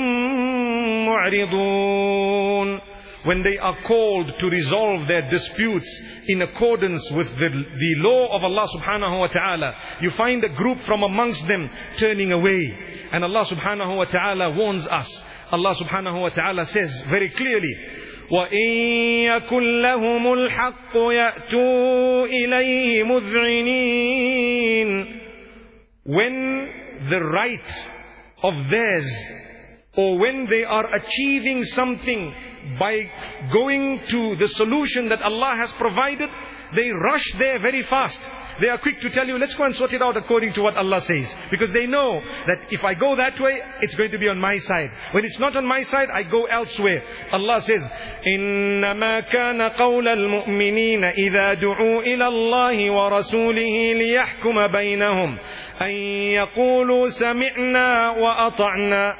مُعْرِضُونَ. When they are called to resolve their disputes in accordance with the law of Allah subhanahu wa ta'ala, you find a group from amongst them turning away. And Allah subhanahu wa ta'ala warns us. Allah subhanahu wa ta'ala says very clearly, وَإِن يَكُنْ لَهُمُ الْحَقُّ يَأْتُوا إِلَيْهِ مُذْعِنِينَ. When the right of theirs, or when they are achieving something by going to the solution that Allah has provided, they rush there very fast. They are quick to tell you, let's go and sort it out according to what Allah says. Because they know that if I go that way, it's going to be on my side. When it's not on my side, I go elsewhere. Allah says, إِنَّمَا كَانَ قَوْلَ الْمُؤْمِنِينَ إِذَا دُعُوا إِلَى اللَّهِ وَرَسُولِهِ لِيَحْكُمَ بَيْنَهُمْ أَن يَقُولُوا سَمِعْنَا وَأَطَعْنَا.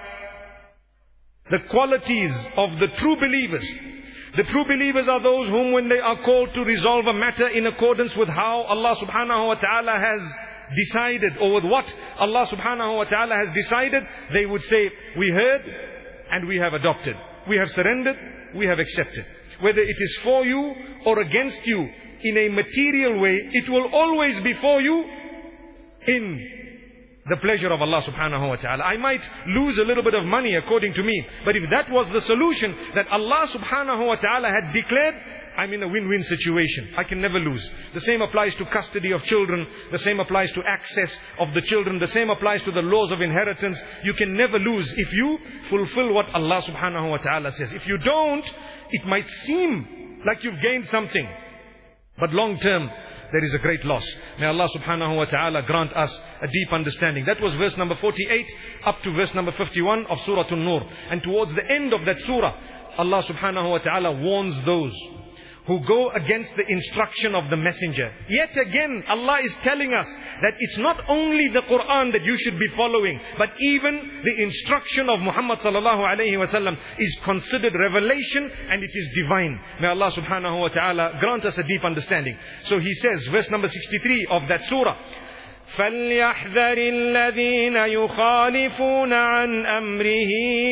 The qualities of the true believers. The true believers are those whom, when they are called to resolve a matter in accordance with how Allah subhanahu wa ta'ala has decided, or with what Allah subhanahu wa ta'ala has decided, they would say, we heard and we have adopted. We have surrendered, we have accepted. Whether it is for you or against you in a material way, it will always be for you in the pleasure of Allah subhanahu wa ta'ala. I might lose a little bit of money according to me, but if that was the solution that Allah subhanahu wa ta'ala had declared, I'm in a win-win situation. I can never lose. The same applies to custody of children. The same applies to access of the children. The same applies to the laws of inheritance. You can never lose if you fulfill what Allah subhanahu wa ta'ala says. If you don't, it might seem like you've gained something, but long term, there is a great loss. May Allah subhanahu wa ta'ala grant us a deep understanding. That was verse number 48 up to verse number 51 of Surah An-Nur. And towards the end of that surah, Allah subhanahu wa ta'ala warns those who go against the instruction of the messenger. Yet again, Allah is telling us that it's not only the Quran that you should be following, but even the instruction of Muhammad sallallahu alayhi wa sallam is considered revelation, and it is divine. May Allah subhanahu wa ta'ala grant us a deep understanding. So He says, verse number 63 of that surah, فَلْيَحْذَرِ الَّذِينَ يُخَالِفُونَ عَنْ أَمْرِهِ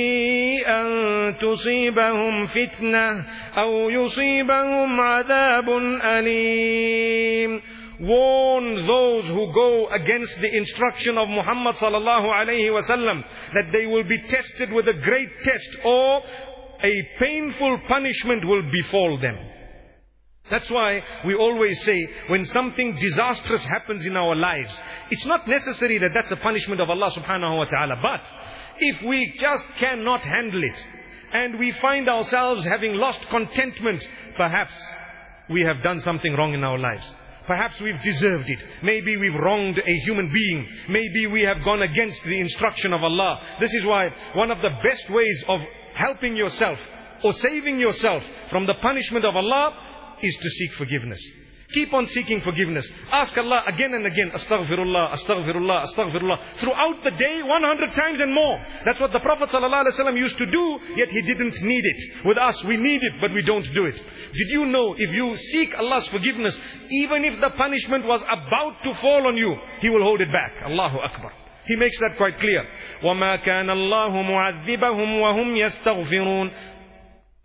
أَن تُصِيبَهُمْ فِتْنَةٌ أَوْ يُصِيبَهُمْ عَذَابٌ أَلِيمٌ. Warn those who go against the instruction of Muhammad sallallahu alayhi wa sallam that they will be tested with a great test, or a painful punishment will befall them. That's why we always say, when something disastrous happens in our lives, it's not necessary that that's a punishment of Allah subhanahu wa ta'ala. But if we just cannot handle it, and we find ourselves having lost contentment, perhaps we have done something wrong in our lives. Perhaps we've deserved it. Maybe we've wronged a human being. Maybe we have gone against the instruction of Allah. This is why one of the best ways of helping yourself or saving yourself from the punishment of Allah is to seek forgiveness. Keep on seeking forgiveness. Ask Allah again and again, astaghfirullah, astaghfirullah, astaghfirullah. Throughout the day, 100 times and more. That's what the Prophet ﷺ used to do, yet he didn't need it. With us, we need it, but we don't do it. Did you know, if you seek Allah's forgiveness, even if the punishment was about to fall on you, He will hold it back. Allahu Akbar. He makes that quite clear. وَمَا كَانَ اللَّهُ مُعَذِّبَهُمْ وَهُمْ يَسْتَغْفِرُونَ.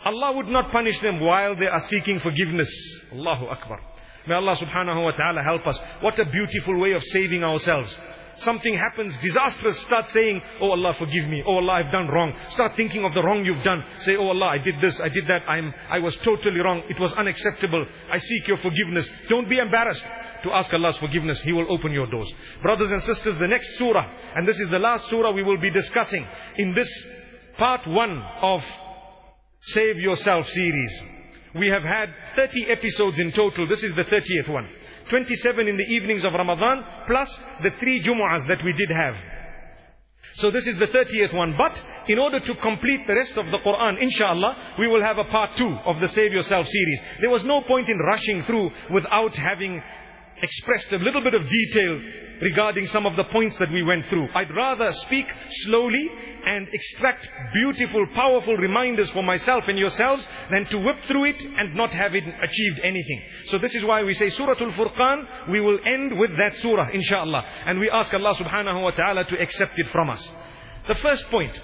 Allah would not punish them while they are seeking forgiveness. Allahu Akbar. May Allah subhanahu wa ta'ala help us. What a beautiful way of saving ourselves. Something happens disastrous, start saying, oh Allah, forgive me. Oh Allah, I've done wrong. Start thinking of the wrong you've done. Say, oh Allah, I did this, I did that. I was totally wrong. It was unacceptable. I seek your forgiveness. Don't be embarrassed to ask Allah's forgiveness. He will open your doors. Brothers and sisters, the next surah, and this is the last surah we will be discussing in this part 1 of Save Yourself series. We have had 30 episodes in total. This is the 30th one. 27 in the evenings of Ramadan, plus the 3 Jumu'ahs that we did have. So this is the 30th one. But in order to complete the rest of the Quran, inshallah, we will have a part 2 of the Save Yourself series. There was no point in rushing through without having expressed a little bit of detail regarding some of the points that we went through. I'd rather speak slowly and extract beautiful, powerful reminders for myself and yourselves than to whip through it and not have it achieved anything. So this is why we say Surah Al-Furqan, we will end with that surah, inshallah. And we ask Allah subhanahu wa ta'ala to accept it from us. The first point,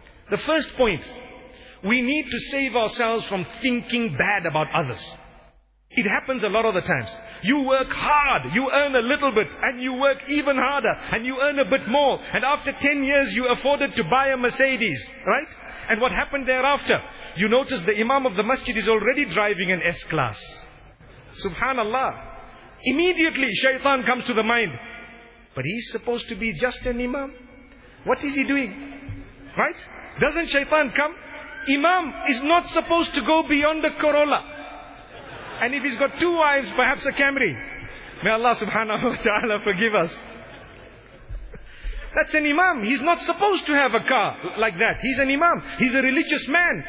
we need to save ourselves from thinking bad about others. It happens a lot of the times. You work hard, you earn a little bit, and you work even harder, and you earn a bit more. And after 10 years, you afforded to buy a Mercedes, right? And what happened thereafter? You notice the Imam of the masjid is already driving an S-Class. Subhanallah. Immediately, shaitan comes to the mind. But he's supposed to be just an Imam. What is he doing? Right? Doesn't shaitan come? Imam is not supposed to go beyond a Corolla. And if he's got 2 wives, perhaps a Camry. May Allah subhanahu wa ta'ala forgive us. That's an Imam. He's not supposed to have a car like that. He's an Imam. He's a religious man.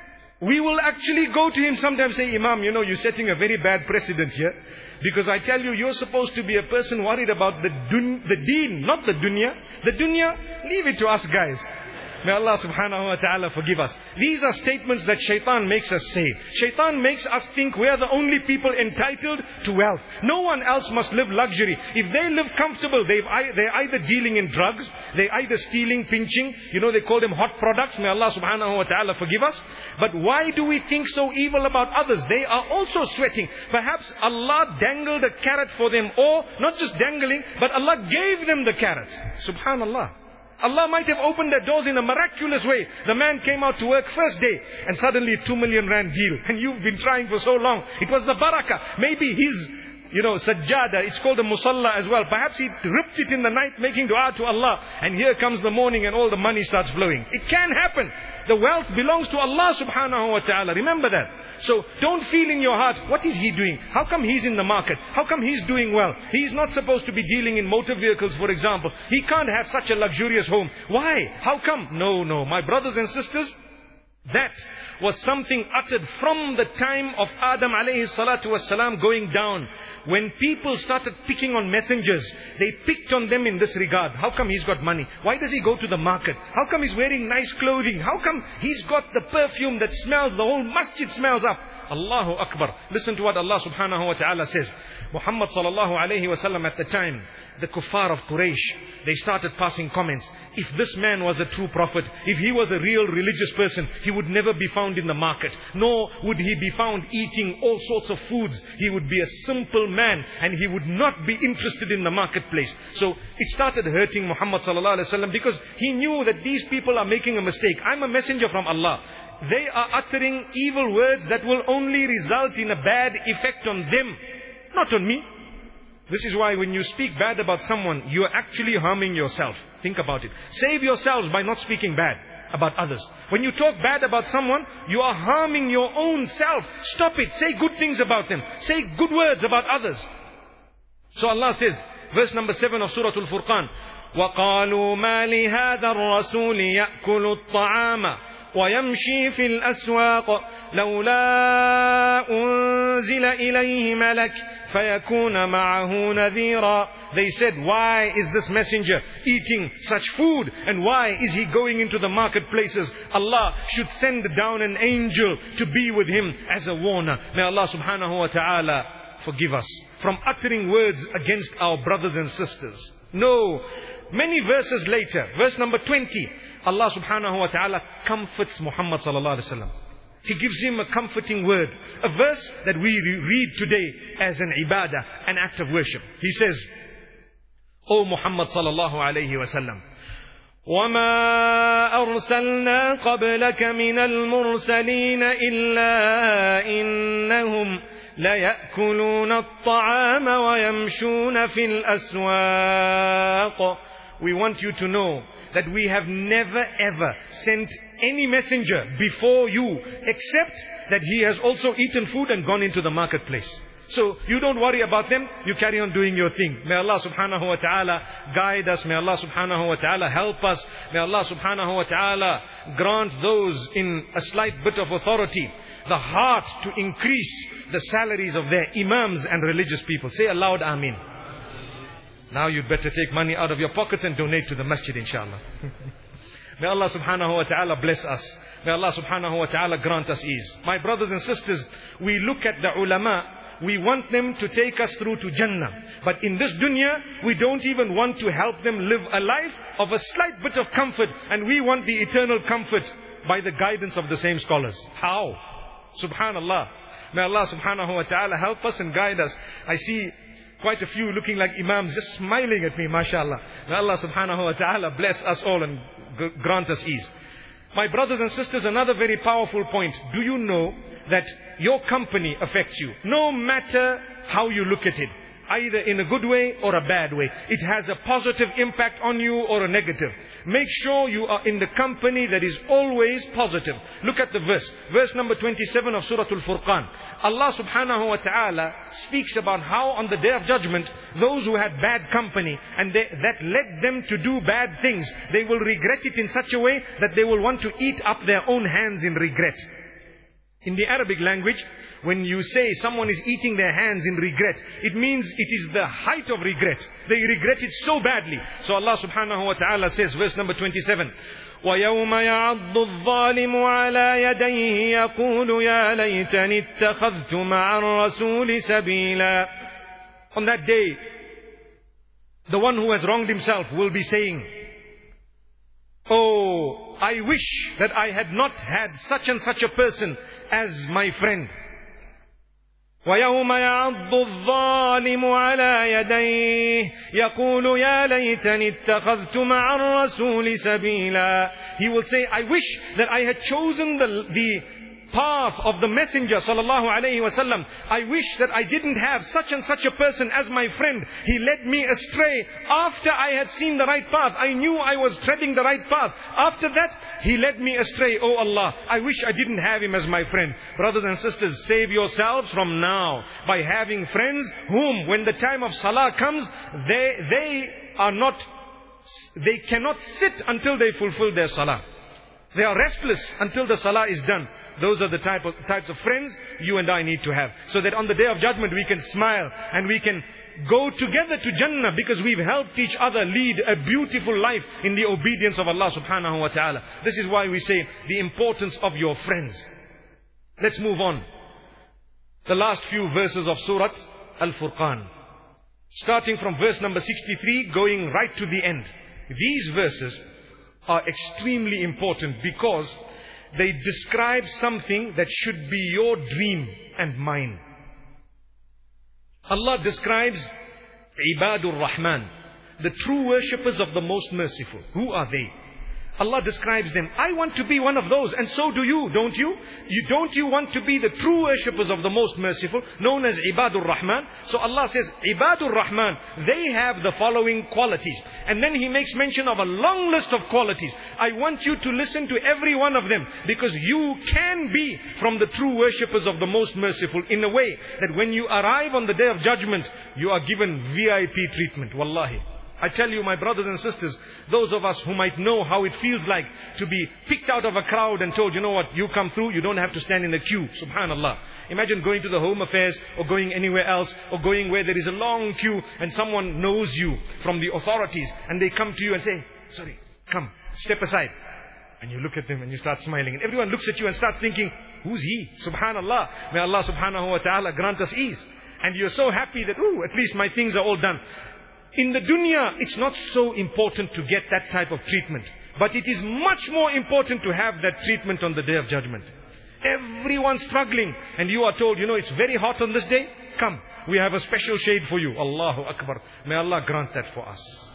We will actually go to him sometimes and say, Imam, you know, you're setting a very bad precedent here. Because I tell you, you're supposed to be a person worried about the deen, not the dunya. The dunya, leave it to us guys. May Allah subhanahu wa ta'ala forgive us. These are statements that shaitan makes us say. Shaitan makes us think we are the only people entitled to wealth. No one else must live luxury. If they live comfortable, they're either dealing in drugs, they're either stealing, pinching. You know, they call them hot products. May Allah subhanahu wa ta'ala forgive us. But why do we think so evil about others? They are also sweating. Perhaps Allah dangled a carrot for them, or not just dangling, but Allah gave them the carrot. Subhanallah. Allah might have opened their doors in a miraculous way. The man came out to work first day and suddenly 2 million rand deal. And you've been trying for so long. It was the barakah. Maybe his, sajjada, it's called a musalla as well. Perhaps he ripped it in the night making dua to Allah. And here comes the morning and all the money starts flowing. It can happen. The wealth belongs to Allah subhanahu wa ta'ala. Remember that. So don't feel in your heart, what is he doing? How come he's in the market? How come he's doing well? He's not supposed to be dealing in motor vehicles, for example. He can't have such a luxurious home. Why? How come? No. My brothers and sisters, that was something uttered from the time of Adam alayhi salatu wassalam going down. When people started picking on messengers, they picked on them in this regard. How come he's got money? Why does he go to the market? How come he's wearing nice clothing? How come he's got the perfume that smells, the whole masjid smells up? Allahu Akbar. Listen to what Allah subhanahu wa ta'ala says. Muhammad sallallahu alayhi wa sallam at the time, the kuffar of Quraysh, they started passing comments. If this man was a true prophet, if he was a real religious person, he would never be found in the market. Nor would he be found eating all sorts of foods. He would be a simple man and he would not be interested in the marketplace. So it started hurting Muhammad sallallahu alayhi wa sallam because he knew that these people are making a mistake. I'm a messenger from Allah. They are uttering evil words that will only result in a bad effect on them, not on me. This is why when you speak bad about someone, you are actually harming yourself. Think about it. Save yourselves by not speaking bad about others. When you talk bad about someone, you are harming your own self. Stop it. Say good things about them. Say good words about others. So Allah says, verse number 7 of Surah Al-Furqan, وَقَالُوا مَا لِهَذَا الرَّسُولِ يَأْكُلُ الطَّعَامَ ويمشي في الأسواق لولا أنزل إليه ملك فيكون معه نذيرا. They said, why is this messenger eating such food? And why is he going into the marketplaces? Allah should send down an angel to be with him as a warner. May Allah subhanahu wa ta'ala forgive us from uttering words against our brothers and sisters. No. Many verses later, verse number 20, Allah subhanahu wa ta'ala comforts Muhammad sallallahu alaihi wasallam. He gives him a comforting word. A verse that we read today as an ibadah, an act of worship. He says, O Muhammad sallallahu alayhi wa sallam, وَمَا أَرْسَلْنَا قَبْلَكَ مِنَ الْمُرْسَلِينَ إِلَّا إِنَّهُمْ لَيَأْكُلُونَ الطَّعَامَ وَيَمْشُونَ فِي الْأَسْوَاقِ. We want you to know that we have never ever sent any messenger before you, except that he has also eaten food and gone into the marketplace. So you don't worry about them, you carry on doing your thing. May Allah subhanahu wa ta'ala guide us, may Allah subhanahu wa ta'ala help us, may Allah subhanahu wa ta'ala grant those in a slight bit of authority the heart to increase the salaries of their imams and religious people. Say aloud, Ameen. Now you'd better take money out of your pockets and donate to the masjid, inshallah. May Allah subhanahu wa ta'ala bless us. May Allah subhanahu wa ta'ala grant us ease. My brothers and sisters, we look at the ulama, we want them to take us through to Jannah. But in this dunya, we don't even want to help them live a life of a slight bit of comfort. And we want the eternal comfort by the guidance of the same scholars. How? Subhanallah. May Allah subhanahu wa ta'ala help us and guide us. I see quite a few looking like imams just smiling at me, mashallah. May Allah subhanahu wa ta'ala bless us all and grant us ease. My brothers and sisters, another very powerful point. Do you know that your company affects you? No matter how you look at it. Either in a good way or a bad way. It has a positive impact on you or a negative. Make sure you are in the company that is always positive. Look at the verse. Verse number 27 of Surah Al-Furqan. Allah subhanahu wa ta'ala speaks about how on the day of judgment, those who had bad company and that led them to do bad things, they will regret it in such a way that they will want to eat up their own hands in regret. In the Arabic language, when you say someone is eating their hands in regret, it means it is the height of regret. They regret it so badly. So Allah subhanahu wa ta'ala says, verse number 27, وَيَوْمَ يَعَضُّ الظَّالِمُ عَلَى يَدَيْهِ يَقُولُ يَا لَيْتَنِ اتَّخَذْتُ مَعَ الرَّسُولِ سَبِيلًا. On that day, the one who has wronged himself will be saying, oh, I wish that I had not had such and such a person as my friend. وَيَوْمَ يَعَضُّ الظَّالِمُ عَلَى يَدَيْهِ يَقُولُ يَا لَيْتَنِ اتَّخَذْتُ مَعَ الرَّسُولِ سَبِيلًا. He will say, I wish that I had chosen the path of the Messenger sallallahu alayhi wasallam. I wish that I didn't have such and such a person as my friend. He led me astray after I had seen the right path. I knew I was treading the right path. After that, he led me astray. Oh Allah, I wish I didn't have him as my friend. Brothers and sisters, save yourselves from now by having friends whom, when the time of salah comes, they cannot sit until they fulfill their salah. They are restless until the salah is done. Those are the types of friends you and I need to have. So that on the day of judgment we can smile and we can go together to Jannah because we've helped each other lead a beautiful life in the obedience of Allah subhanahu wa ta'ala. This is why we say the importance of your friends. Let's move on. The last few verses of Surah Al-Furqan. Starting from verse number 63, going right to the end. These verses are extremely important because they describe something that should be your dream and mine. Allah describes Ibadur Rahman, the true worshippers of the Most Merciful. Who are they? Allah describes them. I want to be one of those, and so do you, don't you? Don't you want to be the true worshippers of the Most Merciful, known as Ibadur Rahman? So Allah says, Ibadur Rahman, they have the following qualities. And then He makes mention of a long list of qualities. I want you to listen to every one of them, because you can be from the true worshippers of the Most Merciful in a way that when you arrive on the Day of Judgment, you are given VIP treatment. Wallahi. I tell you, my brothers and sisters, those of us who might know how it feels like to be picked out of a crowd and told, you know what, you come through, you don't have to stand in the queue. Subhanallah. Imagine going to the Home Affairs or going anywhere else or going where there is a long queue and someone knows you from the authorities and they come to you and say, sorry, come, step aside. And you look at them and you start smiling. And everyone looks at you and starts thinking, who's he? Subhanallah. May Allah subhanahu wa ta'ala grant us ease. And you're so happy that, at least my things are all done. In the dunya, it's not so important to get that type of treatment. But it is much more important to have that treatment on the Day of Judgment. Everyone's struggling. And you are told, it's very hot on this day. Come, we have a special shade for you. Allahu Akbar. May Allah grant that for us.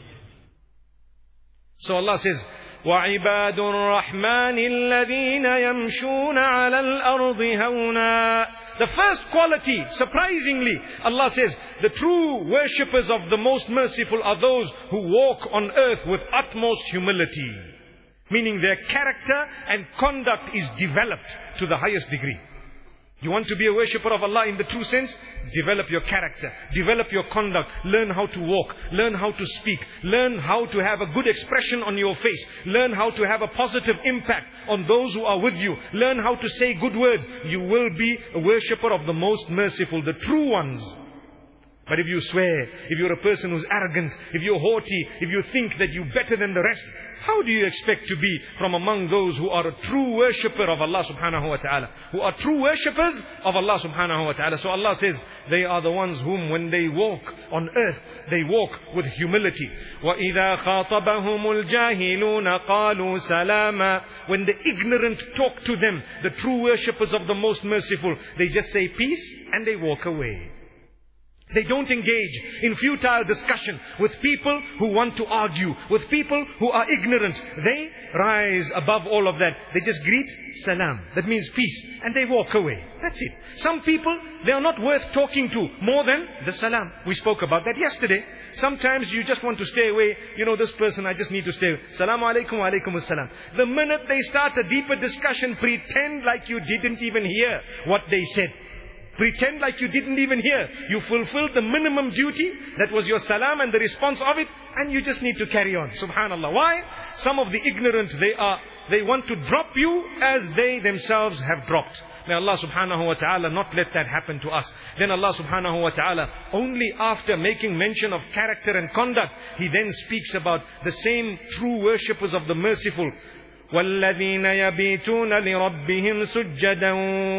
So Allah says, وَعِبَادُ الرَّحْمَنِ الَّذِينَ يَمْشُونَ عَلَى الْأَرْضِ هَوْنًا. The first quality, surprisingly, Allah says, the true worshippers of the Most Merciful are those who walk on earth with utmost humility. Meaning their character and conduct is developed to the highest degree. You want to be a worshipper of Allah in the true sense? Develop your character, develop your conduct, learn how to walk, learn how to speak, learn how to have a good expression on your face, learn how to have a positive impact on those who are with you, learn how to say good words. You will be a worshipper of the Most Merciful, the true ones. But if you swear, if you're a person who's arrogant, if you're haughty, if you think that you're better than the rest, how do you expect to be from among those who are a true worshipper of Allah subhanahu wa ta'ala? Who are true worshippers of Allah subhanahu wa ta'ala. So Allah says, they are the ones whom when they walk on earth, they walk with humility. وَإِذَا خَاطَبَهُمُ الْجَاهِلُونَ قَالُوا سَلَامًا. When the ignorant talk to them, the true worshippers of the Most Merciful, they just say peace and they walk away. They don't engage in futile discussion with people who want to argue, with people who are ignorant. They rise above all of that. They just greet salam. That means peace. And they walk away. That's it. Some people, they are not worth talking to more than the salam. We spoke about that yesterday. Sometimes you just want to stay away. This person, I just need to stay away. Salamu alaikum wa alaikum assalam. The minute they start a deeper discussion, pretend like you didn't even hear what they said. Pretend like you didn't even hear. You fulfilled the minimum duty. That was your salam and the response of it. And you just need to carry on. Subhanallah. Why? Some of the ignorant, they want to drop you as they themselves have dropped. May Allah subhanahu wa ta'ala not let that happen to us. Then Allah subhanahu wa ta'ala, only after making mention of character and conduct, He then speaks about the same true worshippers of the Merciful. وَالَّذِينَ يَبِيتُونَ لِرَبِّهِمْ سُجَّدًا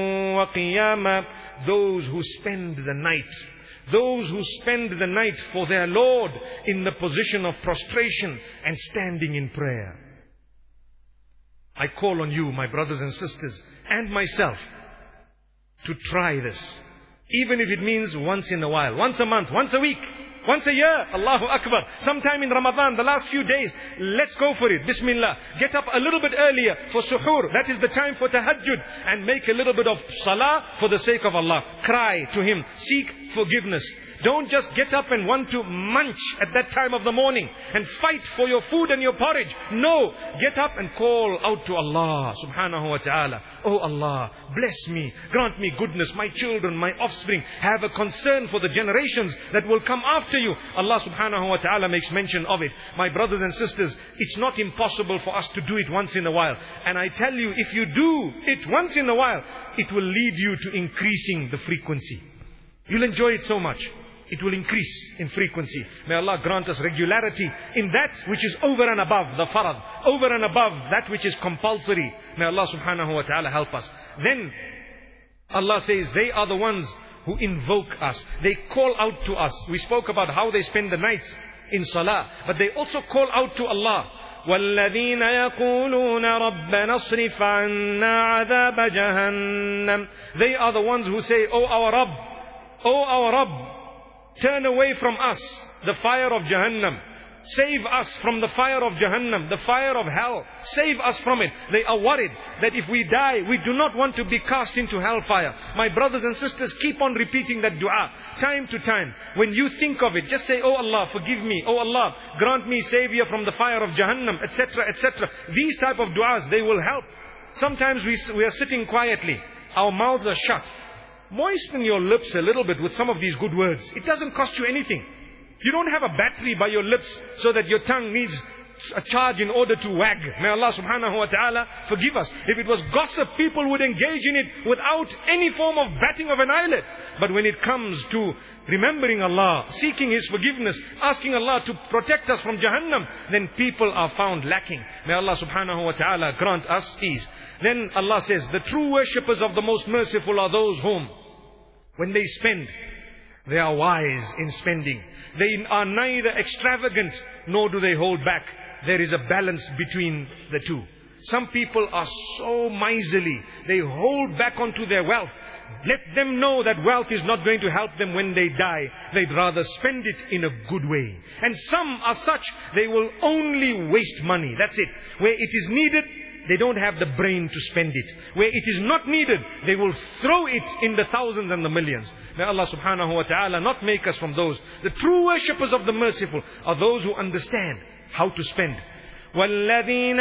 وَقِيَامًا. Those who spend the night. Those who spend the night for their Lord in the position of prostration and standing in prayer. I call on you, my brothers and sisters, and myself, to try this. Even if it means once in a while, once a month, once a week, once a year. Allahu Akbar. Sometime in Ramadan, the last few days, let's go for it. Bismillah. Get up a little bit earlier for suhoor. That is the time for tahajjud. And make a little bit of salah for the sake of Allah. Cry to Him. Seek forgiveness. Don't just get up and want to munch at that time of the morning and fight for your food and your porridge. No, get up and call out to Allah subhanahu wa ta'ala. Oh Allah, bless me, grant me goodness, my children, my offspring. Have a concern for the generations that will come after you. Allah subhanahu wa ta'ala makes mention of it. My brothers and sisters, it's not impossible for us to do it once in a while. And I tell you, if you do it once in a while, it will lead you to increasing the frequency. You'll enjoy it so much. It will increase in frequency. May Allah grant us regularity in that which is over and above the farad, over and above that which is compulsory. May Allah subhanahu wa ta'ala help us. Then Allah says they are the ones who invoke us. They call out to us. We spoke about how they spend the nights in salah, but they also call out to Allah. وَالَّذِينَ يَقُولُونَ رَبَّنَا اصْرِفْ عَنَّا عَذَابَ جَهَنَّمَ. They are the ones who say, Oh our Rabb, turn away from us the fire of Jahannam. Save us from the fire of Jahannam, the fire of hell. Save us from it. They are worried that if we die, we do not want to be cast into hellfire. My brothers and sisters, keep on repeating that dua time to time. When you think of it, just say, Oh Allah, forgive me. Oh Allah, grant me savior from the fire of Jahannam, etc., etc. These type of duas, they will help. Sometimes we are sitting quietly. Our mouths are shut. Moisten your lips a little bit with some of these good words. It doesn't cost you anything. You don't have a battery by your lips so that your tongue needs a charge in order to wag. May Allah subhanahu wa ta'ala forgive us. If it was gossip, people would engage in it without any form of batting of an eyelid. But when it comes to remembering Allah, seeking His forgiveness, asking Allah to protect us from Jahannam, then people are found lacking. May Allah subhanahu wa ta'ala grant us ease. Then Allah says, the true worshippers of the Most Merciful are those whom, when they spend, they are wise in spending. They are neither extravagant nor do they hold back. There is a balance between the two. Some people are so miserly. They hold back onto their wealth. Let them know that wealth is not going to help them when they die. They'd rather spend it in a good way. And some are such, they will only waste money. That's it. Where it is needed, they don't have the brain to spend it. Where it is not needed, they will throw it in the thousands and the millions. May Allah subhanahu wa ta'ala not make us from those. The true worshippers of the merciful are those who understand how to spend. وَالَّذِينَ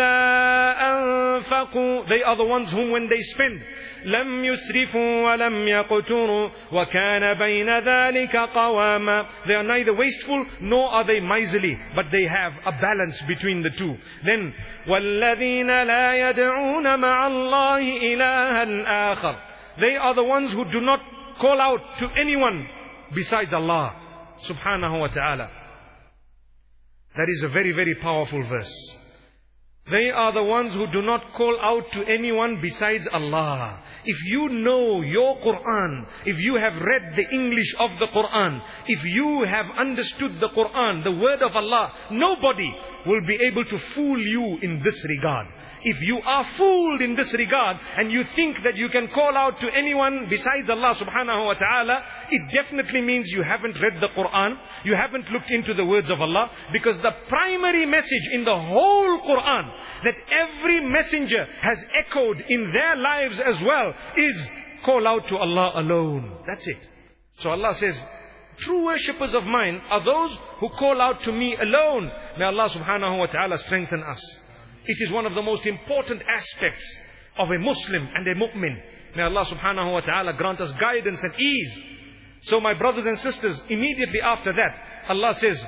إِذَا أَنفَقُوا, they are the ones whom when they spend, لَمْ يُسْرِفُوا وَلَمْ يَقْتُرُوا وَكَانَ بَيْنَ ذَلِكَ قَوَامًا. They are neither wasteful nor are they miserly, but they have a balance between the two. Then وَالَّذِينَ لَا يَدْعُونَ مَعَ اللَّهِ إِلَهًا آخَرَ. They are the ones who do not call out to anyone besides Allah subhanahu wa ta'ala. That is a very, very powerful verse. They are the ones who do not call out to anyone besides Allah. If you know your Quran, if you have read the English of the Quran, if you have understood the Quran, the word of Allah, nobody will be able to fool you in this regard. If you are fooled in this regard and you think that you can call out to anyone besides Allah subhanahu wa ta'ala, it definitely means you haven't read the Quran, you haven't looked into the words of Allah, because the primary message in the whole Quran that every messenger has echoed in their lives as well is call out to Allah alone. That's it. So Allah says, true worshippers of mine are those who call out to me alone. May Allah subhanahu wa ta'ala strengthen us. It is one of the most important aspects of a Muslim and a mu'min. May Allah subhanahu wa ta'ala grant us guidance and ease. So my brothers and sisters, immediately after that, Allah says,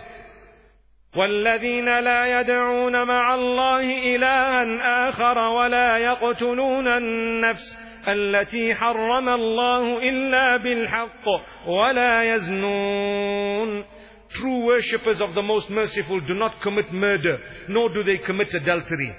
وَالَّذِينَ لَا يَدْعُونَ مَعَ اللَّهِ إِلَهًا آخَرَ وَلَا يَقْتُلُونَ النَّفْسَ الَّتِي حَرَّمَ اللَّهُ إِلَّا بِالْحَقِّ وَلَا يَزْنُونَ. True worshippers of the Most Merciful do not commit murder, nor do they commit adultery.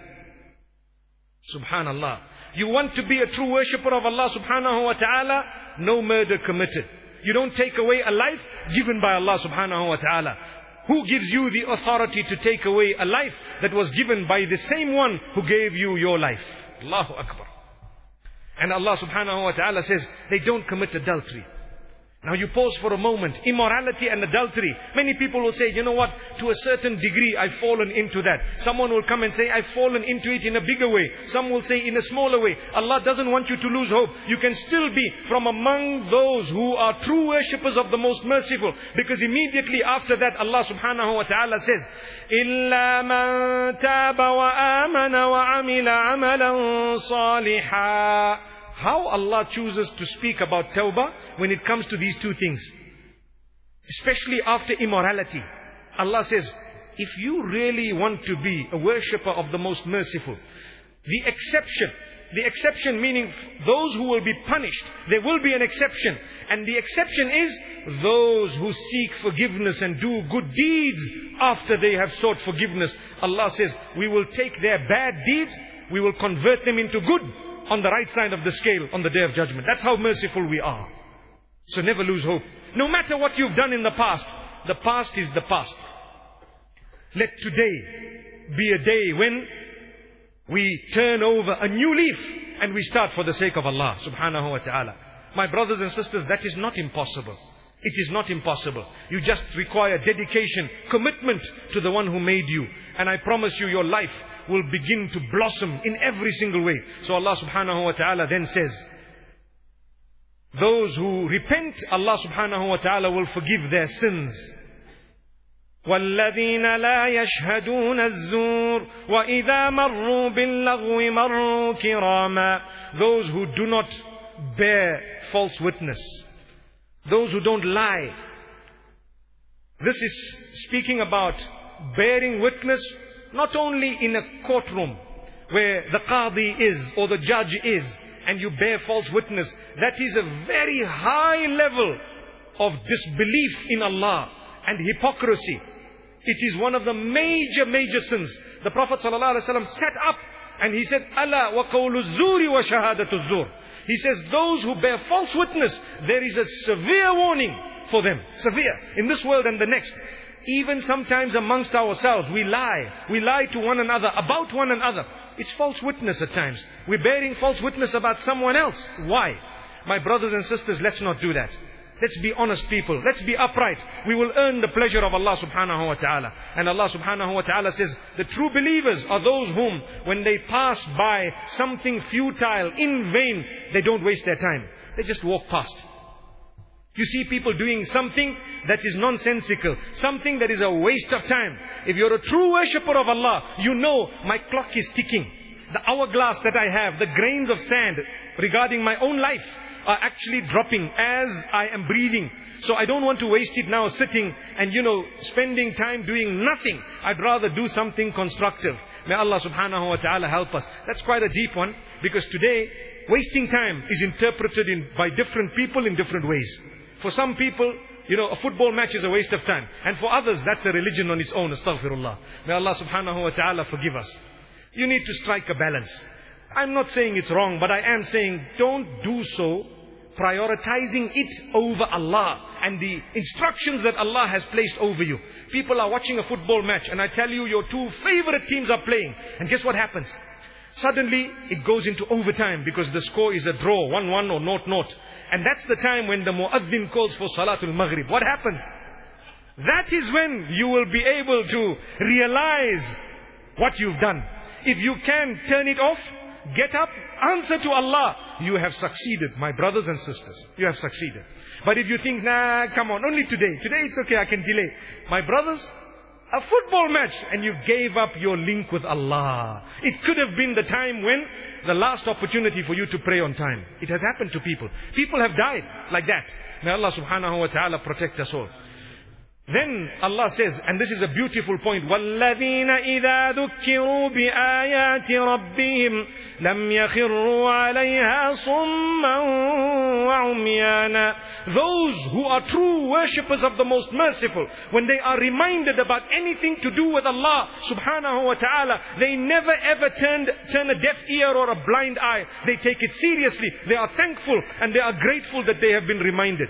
Subhanallah. You want to be a true worshipper of Allah subhanahu wa ta'ala? No murder committed. You don't take away a life given by Allah subhanahu wa ta'ala. Who gives you the authority to take away a life that was given by the same one who gave you your life? Allahu Akbar. And Allah subhanahu wa ta'ala says, they don't commit adultery. Now you pause for a moment. Immorality and adultery. Many people will say, you know what, to a certain degree I've fallen into that. Someone will come and say, I've fallen into it in a bigger way. Some will say in a smaller way. Allah doesn't want you to lose hope. You can still be from among those who are true worshippers of the Most Merciful. Because immediately after that Allah subhanahu wa ta'ala says, إِلَّا مَنْ تَابَ وَآمَنَ وَعَمِلَ عَمَلًا صَالِحًا. How Allah chooses to speak about tawbah when it comes to these two things. Especially after immorality. Allah says, if you really want to be a worshipper of the Most Merciful, the exception meaning those who will be punished, there will be an exception. And the exception is those who seek forgiveness and do good deeds after they have sought forgiveness. Allah says, we will take their bad deeds, we will convert them into good on the right side of the scale on the Day of Judgment. That's how merciful we are. So never lose hope. No matter what you've done in the past is the past. Let today be a day when we turn over a new leaf and we start for the sake of Allah subhanahu wa ta'ala. My brothers and sisters, that is not impossible. It is not impossible. You just require dedication, commitment to the one who made you. And I promise you, your life will begin to blossom in every single way. So Allah subhanahu wa ta'ala then says, those who repent, Allah subhanahu wa ta'ala will forgive their sins. وَالَّذِينَ لَا يَشْهَدُونَ الزُّورَ وَإِذَا مَرُّوا بِاللَّغْوِ مَرُّوا كِرَامًا. Those who do not bear false witness. Those who don't lie. This is speaking about bearing witness not only in a courtroom where the qadi is or the judge is and you bear false witness. That is a very high level of disbelief in Allah and hypocrisy. It is one of the major sins. The Prophet ﷺ sat up and he said, Ala wa qawlu zuri wa shahadatu zur. He says, those who bear false witness, there is a severe warning for them. Severe. In this world and the next. Even sometimes amongst ourselves, we lie. We lie to one another, about one another. It's false witness at times. We're bearing false witness about someone else. Why? My brothers and sisters, let's not do that. Let's be honest people. Let's be upright. We will earn the pleasure of Allah subhanahu wa ta'ala. And Allah subhanahu wa ta'ala says, the true believers are those whom, when they pass by something futile, in vain, they don't waste their time. They just walk past. You see people doing something that is nonsensical, something that is a waste of time. If you're a true worshipper of Allah, you know my clock is ticking. The hourglass that I have, the grains of sand regarding my own life are actually dropping as I am breathing. So I don't want to waste it now sitting and spending time doing nothing. I'd rather do something constructive. May Allah subhanahu wa ta'ala help us. That's quite a deep one, because today wasting time is interpreted by different people in different ways. For some people, a football match is a waste of time. And for others, that's a religion on its own. Astaghfirullah. May Allah subhanahu wa ta'ala forgive us. You need to strike a balance. I'm not saying it's wrong, but I am saying don't do so prioritizing it over Allah and the instructions that Allah has placed over you. People are watching a football match and I tell you your two favorite teams are playing. And guess what happens? Suddenly it goes into overtime because the score is a draw, 1-1 or 0-0. And that's the time when the muaddin calls for Salatul Maghrib. What happens? That is when you will be able to realize what you've done. If you can turn it off, get up, answer to Allah, you have succeeded, my brothers and sisters. You have succeeded. But if you think, nah, come on, only today. Today it's okay, I can delay. My brothers, a football match, and you gave up your link with Allah. It could have been the time when the last opportunity for you to pray on time. It has happened to people. People have died like that. May Allah subhanahu wa ta'ala protect us all. Then Allah says, and this is a beautiful point, وَالَّذِينَ إِذَا ذُكِّرُوا بِآيَاتِ رَبِّهِمْ لَمْ يَخِرُّوا عَلَيْهَا صُمًّا وَعُمْيَانًا. Those who are true worshippers of the Most Merciful, when they are reminded about anything to do with Allah subhanahu wa ta'ala, they never ever turn a deaf ear or a blind eye. They take it seriously. They are thankful and they are grateful that they have been reminded.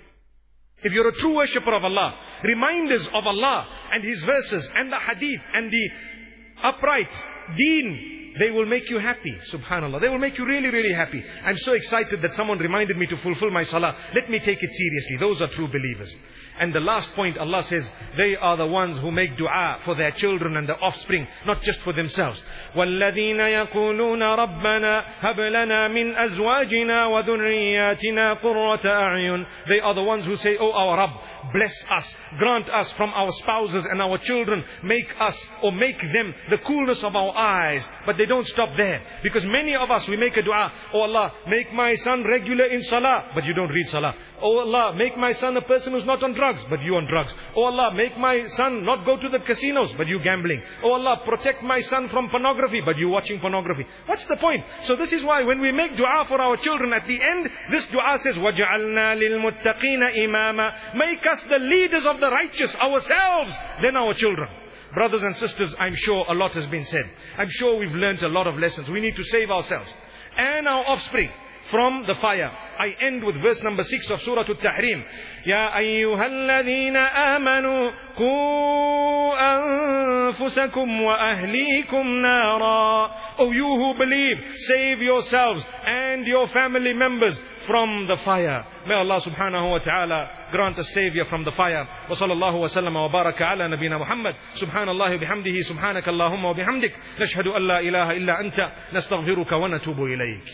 If you're a true worshipper of Allah, reminders of Allah and His verses and the hadith and the upright deen, they will make you happy. Subhanallah. They will make you really, really happy. I'm so excited that someone reminded me to fulfill my salah. Let me take it seriously. Those are true believers. And the last point, Allah says, they are the ones who make dua for their children and their offspring, not just for themselves. وَالَّذِينَ يَقُولُونَ رَبَّنَا هَبْ لَنَا مِنْ أَزْوَاجِنَا وَذُرِّيَّاتِنَا قُرَّةَ أَعْيُنٍ. They are the ones who say, oh our Rabb, bless us, grant us from our spouses and our children, make us or make them the coolness of our eyes. But they don't stop there. Because many of us, we make a dua, oh Allah, make my son regular in salah, but you don't read salah. Oh Allah, make my son a person who's not on drugs, but you on drugs. Oh Allah, make my son not go to the casinos, but you gambling. Oh Allah, protect my son from pornography, but you watching pornography. What's the point? So this is why when we make dua for our children, at the end, this dua says, وَجَعَلْنَا لِلْمُتَّقِينَ إِمَامًا. Make us the leaders of the righteous, ourselves, then our children. Brothers and sisters, I'm sure a lot has been said. I'm sure we've learnt a lot of lessons. We need to save ourselves and our offspring from the fire. I end with verse number 6 of Surah At-Tahrim. Ya ayyuhalladhina amanu qu anfusakum wa ahlikum nara. Oh, you who believe, save yourselves and your family members from the fire. May Allah subhanahu wa ta'ala grant us savior from the fire. Wa sallallahu wa sallam wa baraka ala nabina Muhammad. Subhanallah bihamdihi, subhanaka Allahumma wa bihamdik. Nashhadu an la ilaha illa anta, nastaghfiruka wa natubu ilayk.